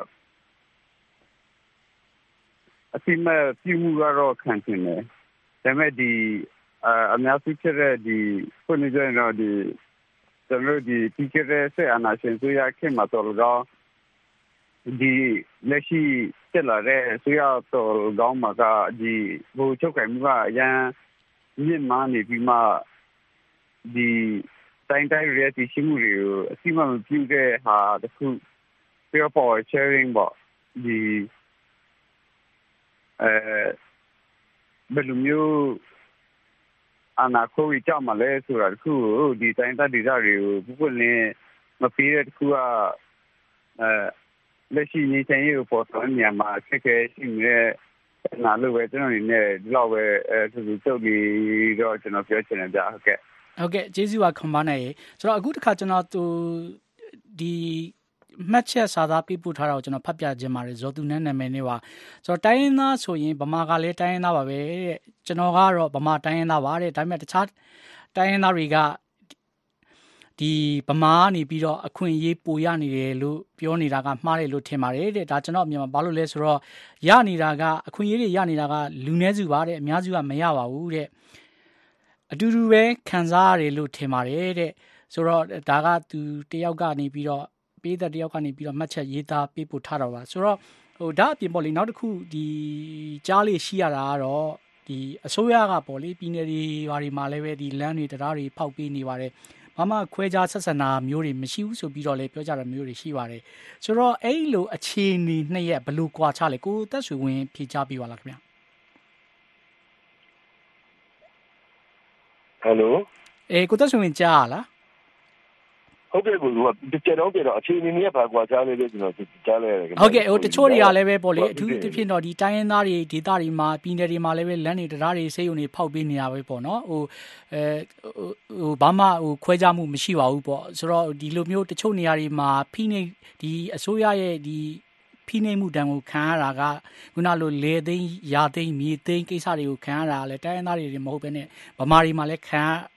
ကအစီအမံပြုမှုကတော့ခံချင်တယ်ဒါပေမဲ့ဒီအများစုဖြစ်တဲ့ဒီခုနကပြောဒီကျွန်တော်ဒီပြီးခဲ့တဲ့ဆက်အနာရှင်ဆိုရခင်မှာတော့ဒီလက်ရှိတက်လာတဲ့ဆိုရတော့ကောင်းမှာကဒီဟိုချုပ်ကင်မှုကအရန်မြင့်မားနေပြီးမှဒီတိုင်းတိုင်းရဲ့ဒီရှိမှုတွေကိုအစီအမံပြုတဲ့ဟာတခု peer power sharing ပေါ့ဒီဘယ်လိုမျိုးအနာကိုကြမှာလဲဆိုတာတခုဒီတိုင်းသားဒေသတွေကိုဘုလင်းမပေးတဲ့တခုကလက်ရှိနေထိုင်ရေးပေါ်တော့ညမှာဆက်ခဲရှိနေတဲ့နာလို့ပဲကျွန်တော်နေနဲ့ဒီလောက်ပဲသူတုတ်ပြီးတော့ကျွန်တော်ပြောချင်တယ်ဗျဟုတ်ကဲ့
ကျေးဇူးပါခွန်ဘာနဲ့ဆိုတော့အခုတစ်ခါကျွန်တော်ဒီမှတ်ချက်စာသားပြပို့ထားတာကိုကျွန်တော်ဖတ်ပြခြင်းပါတယ်ဇော်သူနဲ့နာမည်နဲ့ပါဆိုတော့တိုင်းရင်းသားဆိုရင်ဗမာကလည်းတိုင်းရင်းသားပါပဲတဲ့ကျွန်တော်ကတော့ဗမာတိုင်းရင်းသားပါတဲ့ဒါပေမဲ့တခြားတိုင်းရင်းသားတွေကဒီဗမာကနေပြီးတော့အခွင့်အရေးပိုရနေတယ်လို့ပြောနေတာကမှားတယ်လို့ထင်ပါတယ်တဲ့ဒါကျွန်တော်မြန်မာဘာလို့လဲဆိုတော့ရနေတာကအခွင့်အရေးတွေရနေတာကလူနည်းစုပါတဲ့အများစုကမရပါဘူးတဲ့အတူတူပဲခံစားရတယ်လို့ထင်ပါတယ်တဲ့ဆိုတော့ဒါကသူတယောက်ကနေပြီးတော့ပေးတဲ့တယောက်ကနေပြီးတော့မှတ်ချက်ရေးသားပေးပို့ထားတော့ပါဆိုတော့ဟိုဒါအပြင်ပေါ့လေနောက်တစ်ခုဒီကြားလေးရှိရတာကတော့ဒီအစိုးရကပေါ့လေပြည်နယ်တွေဘာတွေမှာလည်းပဲဒီလမ်းတွေတရားတွေဖောက်ပေးနေပါတယ်မမခွဲခြားဆက်ဆံတာမျိုးတွေမရှိဘူးဆိုပြီးတော့လည်းပြောကြတာမျိုးတွေရှိပါတယ်ဆိုတော့အဲ့လိုအခြေအနေနှစ်ရက်ဘယ်လိုကွာခြားလဲကိုသက်ဆွေဝင်ဖြေချပေးပါလားခင်ဗျာ
ဟယ်လို
ကိုသက်ဆွေဝင်ကြားလား
ဟုတ်ကဲ့ကိုကြတော့အခြေအနေနည်းဘာကွာကြားလဲလို့ကျွန်တော်ကြားလဲရတယ်
ဟုတ်ကဲ့တချို့တွေကလည်းပဲပေါ့လေအထူးသဖြင့်တော့ဒီတိုင်းရင်းသားတွေဒေသတွေမှာပြည်နယ်တွေမှာလည်းပဲလမ်းတွေတရားတွေဆေးရုံတွေဖောက်ပေးနေရပဲပေါ့နော်ဟိုဘာမှခွဲခြားမှုမရှိပါဘူးပေါ့ဆိုတော့ဒီလိုမျိုးတချို့နေရာတွေမှာဖိနှိပ်ဒီအစိုးရရဲ့ဒီဖိနှိပ်မှုတန်ကိုခံရတာကခုနလိုလေသိန်းရာသိန်းမြေသိန်းကိစ္စတွေကိုခံရတာလည်းတိုင်းရင်းသားတွေမဟုတ်ဘဲနဲ့ဗမာတွေမှာလည်း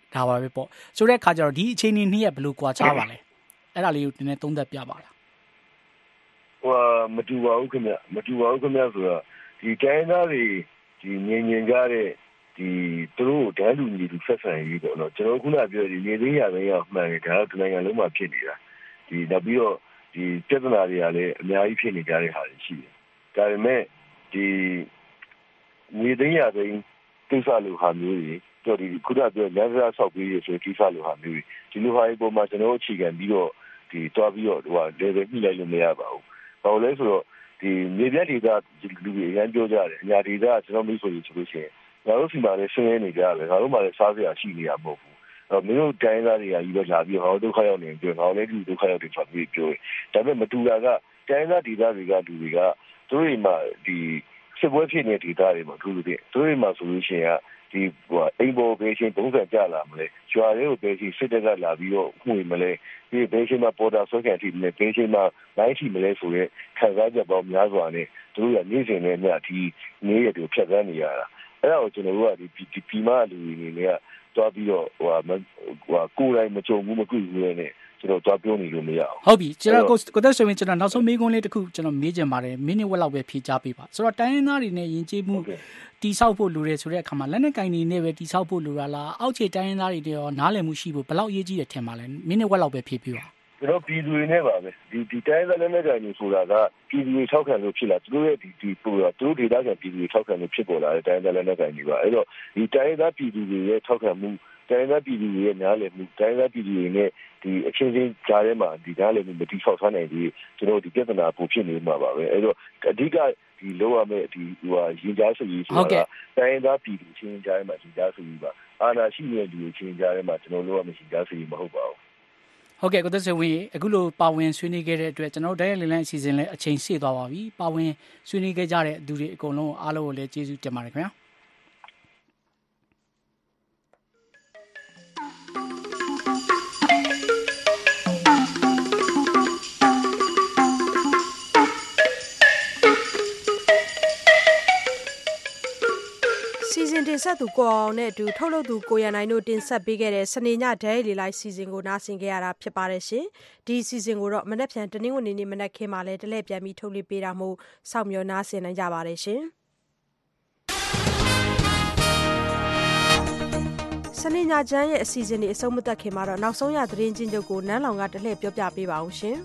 ဒါပါပဲပေါ့ဆိုတဲ့အခါကျတော့ဒီအခြေအနေနှစ်ရက်ဘယ်လိုကွာခြားပါလဲအဲ့ဒါလေးကိုနည်းနည်းသုံးသပ်ပြပါလား
မတူပါဘူးခင်ဗျဆိုတော့ဒီတိုင်းသားတွေဒီငြင်ကြတဲ့ဒီသူတို့ဓာတ်လူမျိုးတွေဆက်ဆံရေးပေါ့နော်ကျွန်တော်ခုနပြောဒီနေသေးရပဲရမှန်တယ်ဒါတော့နိုင်ငံလုံးမှာဖြစ်နေတာဒီနောက်ပြီးတော့ဒီပြဿနာတွေကလည်းအများကြီးဖြစ်နေကြတဲ့ဟာတွေရှိတယ်ဒါပေမဲ့ဒီနေသေးရပဲကိစ္စလိုဟာမျိုးတွေတော့ဒီခုနပြောလမ်းစာဆောက်ပြီးရဆိုကိစ္စလိုဟာမျိုးတွေဒီလိုဟာတွေပေါ်မှာကျွန်တော်အခြေခံပြီးတော့ဒီတွားပြီးတော့ဟိုlevel ညှိလိုက်လို့မရပါဘူးဘာလို့လဲဆိုတော့ဒီမြေပြတ်ဒေသလူတွေအများပြောကြတယ်အညာဒေသကျွန်တော်မိတ်ဆွေတွေဆိုလို့ရှိရင်ငါတို့စီမှာလည်းဆင်းရဲနေကြတယ်ငါတို့မှလည်းစားစရာရှိနေတာမဟုတ်ဘူးအဲ့တော့မင်းတို့တိုင်းသားတွေကကြီးပဲလာပြီးဟောဒုက္ခရောက်နေပြောငါတို့လည်းဒီဒုက္ခရောက်တယ်ဆိုပြီးပြောတယ်ဒါပေမဲ့မတူတာကတိုင်းသားဒေသတွေကလူတွေကသူတို့တွေမှာဒီစစ်ပွဲဖြစ်နေတဲ့ဒေသတွေမှာသူတို့တွေမှာဆိုလို့ရှိရင်ဒီအိမ်ပေါ်ဘေးချင်းပုံစံကြလာမလဲကျွာတွေကိုဘေးချင်းစစ်တပ်ကလာပြီးတော့မှုမလဲဒီဘေးချင်းမှာပေါ်တာဆွဲခံထိမလဲဘေးချင်းမှာနိုင်ထိမလဲဆိုရဲခံစားချက်ပေါင်းများစွာနဲ့သူတို့ကနေ့စဉ်နဲ့ညဒီနေ့ရက်တွေဖြတ်သန်းနေရတာအဲ့ဒါကိုကျွန်တော်တို့ကဒီပြည်မလူတွေနေကတွားပြီးတော့ကိုယ်တိုင်မကြုံဘူးမတွေ့ဘူးနဲ့ကျွန်တော်တွားပြောနေလို့မရအောင်
ဟုတ်ပြီကျွန်တော်ကိုသက်ဆိုရင်ကျွန်တော်နောက်ဆုံးမေးခွန်းလေးတစ်ခုကျွန်တော်မေးချင်ပါတယ်မိနစ်ဝက်လောက်ပဲဖြေကြားပေးပါဆိုတော့တိုင်းရင်းသားတွေနဲ့ယဉ်ကျေးမှုတိဆောက်ဖို့လိုတယ်ဆိုတဲ့အခါမှာလက်နက်ကင်တွေနဲ့ပဲတိဆောက်ဖို့လိုတာလားအောက်ခြေတိုင်းရင်းသားတွေရောနားလည်မှုရှိဖို့ဘယ်လောက်အရေးကြီးတယ်ထင်ပါလဲမိနစ်ဝက်လောက်ပဲဖြေပြပါ
ကျွန်တော်ပြည်သူတွေနဲ့ပါပဲဒီတိုင်းသားလက်နက်ကင်တွေဆိုတာကပြည်သူတွေထောက်ခံလို့ဖြစ်လာသူတို့ရဲ့ဒီပို့သူတို့ဒေသခံပြည်သူတွေထောက်ခံလို့ဖြစ်ပေါ်လာတဲ့တိုင်းသားလက်နက်ကင်တွေပါအဲ့တော့ဒီတိုင်းသားပြည်သူတွေရဲ့ထောက်ခံမှုတိုင်းသားပြည်သူတွေရဲ့နားလည်မှုတိုင်းသားပြည်သူတွေနဲ့ဒီအချင်းချင်းကြားထဲမှာဒီနားလည်မှုမတိဆောက်ထားနိုင်ပြီးကျွန်တော်ဒီပြဿနာပိုဖြစ်နေမှာပါပဲအဲ့တော့အဓိကဒီလောရမဲ့ဒီရင်ကြားစုကြီးဆိုတာတိုင်းသားပြည်သူချင်းကြားထဲမှာရင်ကြားစုကြီးပါအာဏာရှိတဲ့လူချင်းကြားထဲမှာကျွန်တော်လောရမဲ့ရင်ကြားစုကြီးမဟုတ်ပါဘူး
ဟုတ်ကဲ့ကိုသက်စဝင်းအခုလိုပါဝင်ဆွေးနွေးခဲ့တဲ့အတွက်ကျွန်တော်တို့တိုင်းရင်းလန်းအစီအစဉ်လည်းအချိန်ရှည်သွားပါပြီပါဝင်ဆွေးနွေးခဲ့ကြတဲ့သူတွေအကုန်လုံးအားလုံးကိုလည်းကျေးဇူးတင်ပါတယ်ခင်ဗျာ
စီစဉ်တင်ဆက်သူကိုအောင်နဲ့အတူထုတ်လုပ်သူကိုရန်နိုင်တို့တင်ဆက်ပေးခဲ့တဲ့စနေညဒဲရီလိုက်စီစဉ်ကိုနားဆင်ကြရတာဖြစ်ပါတယ်ရှင်ဒီစီစဉ်ကိုတော့မနက်ဖြန်တနင်္ဂနွေနေ့မနက်ခင်းမှာလည်းတလဲပြန်ပြီးထုတ်လွှင့်ပေးတာမို့စောင့်မျှော်နားဆင်နိုင်ကြပါတယ်ရှင်စနေညချမ်းရဲ့အစီအစဉ်တွေအဆုံးမသတ်ခင်မှာတော့နောက်ဆုံးရသတင်းချင်းချုပ်ကိုနန်းလောင်ကတလှည့်ပြောပြပေးပါအောင်ရှင်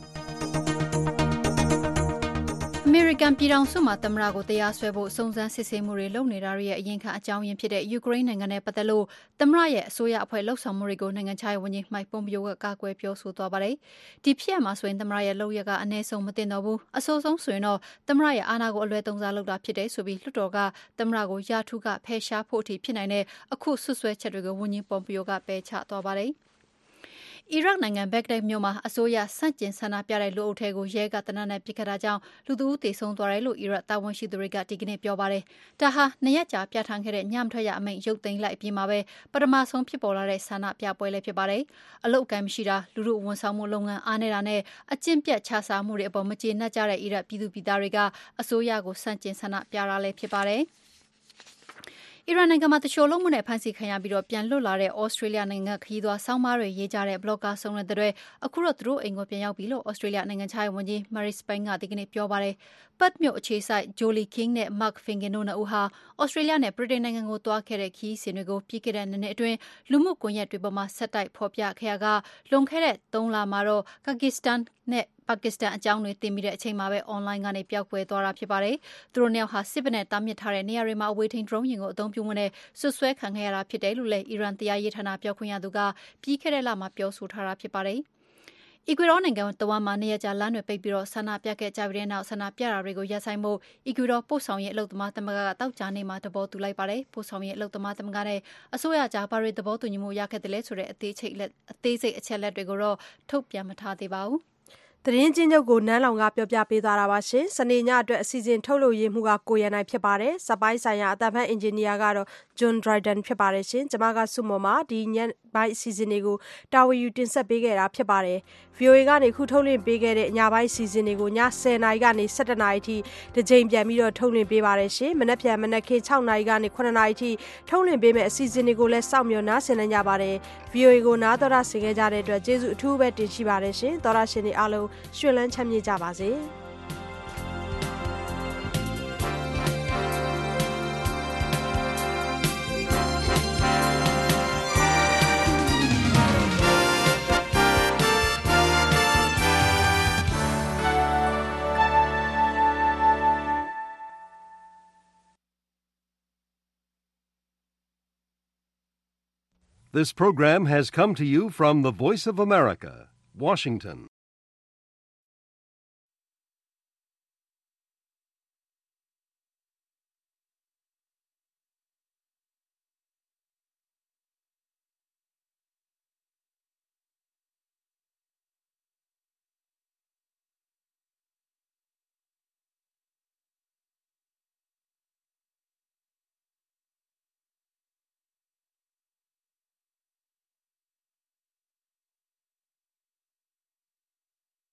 အမေရိကန်ပြည်ထောင်စုမှာသမ္မတကိုတရားစွဲဖို့စုံစမ်းစစ်ဆေးမှုတွေလုပ်နေတာရဲ့အရင်ခံအကြောင်းရင်းဖြစ်တဲ့ယူကရိန်းနိုင်ငံနဲ့ပတ်သက်လို့သမ္မတရဲ့အစိုးရအဖွဲ့လှုပ်ဆောင်မှုတွေကိုနိုင်ငံခြားရေးဝန်ကြီးမိုက်ပွန်ပီယိုကကာကွယ်ပြောဆိုသွားပါတယ်။ဒီဖြစ်ရမှာဆိုရင်သမ္မတရဲ့လုပ်ရက်ကအနည်းဆုံးမတင်တော့ဘူး။အဆိုးဆုံးဆိုရင်တော့သမ္မတရဲ့အာဏာကိုအလွဲသုံးစားလုပ်တာဖြစ်တယ်ဆိုပြီးလွှတ်တော်ကသမ္မတကိုရာထူးကဖယ်ရှားဖို့အထိဖြစ်နိုင်တဲ့အခုဆွဆွဲချက်တွေကိုဝန်ကြီးပွန်ပီယိုကပယ်ချသွားပါတယ်။အီရတ်နိုင်ငံဘက်ဂဒက်မြို့မှာအစိုးရဆန့်ကျင်ဆန္ဒပြတဲ့လူအုပ်ထဲကိုရဲကတနက်နဲ့ပစ်ခတ်တာကြောင့်လူတဦးသေဆုံးသွားတယ်လို့အီရတ်တာဝန်ရှိသူတွေကဒီကနေ့ပြောပါတယ်။ဒါဟာ2ရက်ကြာပြဋ္ဌာန်းခဲ့တဲ့ညမထွက်ရအမိန့်ရုပ်သိမ်းလိုက်ပြီးမှပဲပထမဆုံးဖြစ်ပေါ်လာတဲ့ဆန္ဒပြပွဲလည်းဖြစ်ပါတယ်။အလုတ်အကမ်းမရှိတာလူမှုဝန်ဆောင်မှုလုပ်ငန်းအားနေတာနဲ့အကျင့်ပြတ်ခြစားမှုတွေအပေါ်မကျေနပ်ကြတဲ့အီရတ်ပြည်သူပြည်သားတွေကအစိုးရကိုဆန့်ကျင်ဆန္ဒပြတာလည်းဖြစ်ပါတယ်။အီရန်နိုင်ငံမှာတချို့လုံးမှုနဲ့ဖမ်းဆီးခံရပြီးတော့ပြန်လွတ်လာတဲ့ဩစတြေးလျနိုင်ငံခရီးသွားဆောင်းပါးတွေရေးကြတဲ့ဘလော့ဂါဆုံးတဲ့အခုတော့သူတို့အိမ်ကိုပြန်ရောက်ပြီလို့ဩစတြေးလျနိုင်ငံခြားရေးဝန်ကြီး Marise Payne ကဒီကနေ့ပြောပါတယ်။ပတ်မြို့အခြေစိုက် Jolie King နဲ့ Mark Finken တို့နှစ်ဦးဟာဩစတြေးလျနဲ့ဗြိတိန်နိုင်ငံကိုသွားခဲ့တဲ့ခရီးစဉ်တွေကိုပြီးခဲ့တဲ့နှစ်အတွင်းလူမှုကွန်ရက်တွေပေါ်မှာဆက်တိုက်ဖော်ပြခဲ့ရကလွန်ခဲ့တဲ့3လမှာတော့ကာဂစ္စတန်နဲ့ပါကစ္စတန်အကြောင်းတွေတင်ပြီးတဲ့အချိန်မှာပဲအွန်လိုင်းကနေပျောက်ကွယ်သွားတာဖြစ်ပါတယ်။သူတို့နှစ်ယောက်ဟာစစ်ဗနဲ့တားမြစ်ထားတဲ့နေရာတွေမှာအဝေးထိန်း drone ယာဉ်ကိုအသုံးပြုမှုနဲ့ဆွဆွဲခံခဲ့ရတာဖြစ်တယ်လို့လည်းအီရန်တရားရေးဌာနပြောခွင့်ရသူကပြီးခဲ့တဲ့လမှာပြောဆိုထားတာဖြစ်ပါတယ်။အီကွေဒေါနိုင်ငံတဝမ်းမှာနေရကြလမ်းတွေပိတ်ပြီးတော့ဆန္ဒပြခဲ့ကြပြီးတဲ့နောက်ဆန္ဒပြတာတွေကိုရပ်ဆိုင်းဖို့အီကွေဒေါပို့ဆောင်ရေးအလုပ်သမားသမဂ္ဂကတောက်ကြနေမှာသဘောတူလိုက်ပါတယ်။ပို့ဆောင်ရေးအလုပ်သမားသမဂ္ဂနဲ့အစိုးရကြားဘာတွေသဘောတူညီမှုရခဲ့တယ်လဲဆိုတဲ့အသေးစိတ်အချက်လက်တွေကိုတော့ထုတ်ပြန်မထားသေးပါဘူး။
သတင်းချင်းချုပ်ကိုနန်းလောင်ကပြောပြပေးသွားတာပါရှင်စနေညအတွက်အစီအစဉ်ထုတ်လုပ်ရေးမှုကကိုရန်နိုင်ဖြစ်ပါတယ်စပိုင်းဆိုင်ရာအတန်ဖတ်အင်ဂျင်နီယာကတော့ John Dryden ဖြစ်ပါတယ်ရှင်ကျွန်မကစုမော်မှာဒီညပိုင်းအစီအစဉ်တွေကိုတာဝန်ယူတင်ဆက်ပေးခဲ့တာဖြစ်ပါတယ်။ VOA ကနေခုထုတ်လွှင့်ပေးခဲ့တဲ့ညပိုင်းအစီအစဉ်တွေကိုည10:00နာရီကနေ17:00နာရီအထိတစ်ကြိမ်ပြန်ပြီးတော့ထုတ်လွှင့်ပေးပါတယ်ရှင်။မနက်ဖြန်မနက်ခင်း6:00နာရီကနေ9:00နာရီအထိထုတ်လွှင့်ပေးမယ့်အစီအစဉ်တွေကိုလည်းစောင့်မျှော်နားဆင်နိုင်ကြပါတယ်။ VOA ကိုနားတော်တာဆင်ခဲ့ကြတဲ့အတွက်ကျေးဇူးအထူးပဲတင်ရှိပါတယ်ရှင်။သောရရှင်တွေအားလုံးရွှင်လန်းချမ်းမြေ့ကြပါစေ။
This program has come to you from the Voice of America, Washington.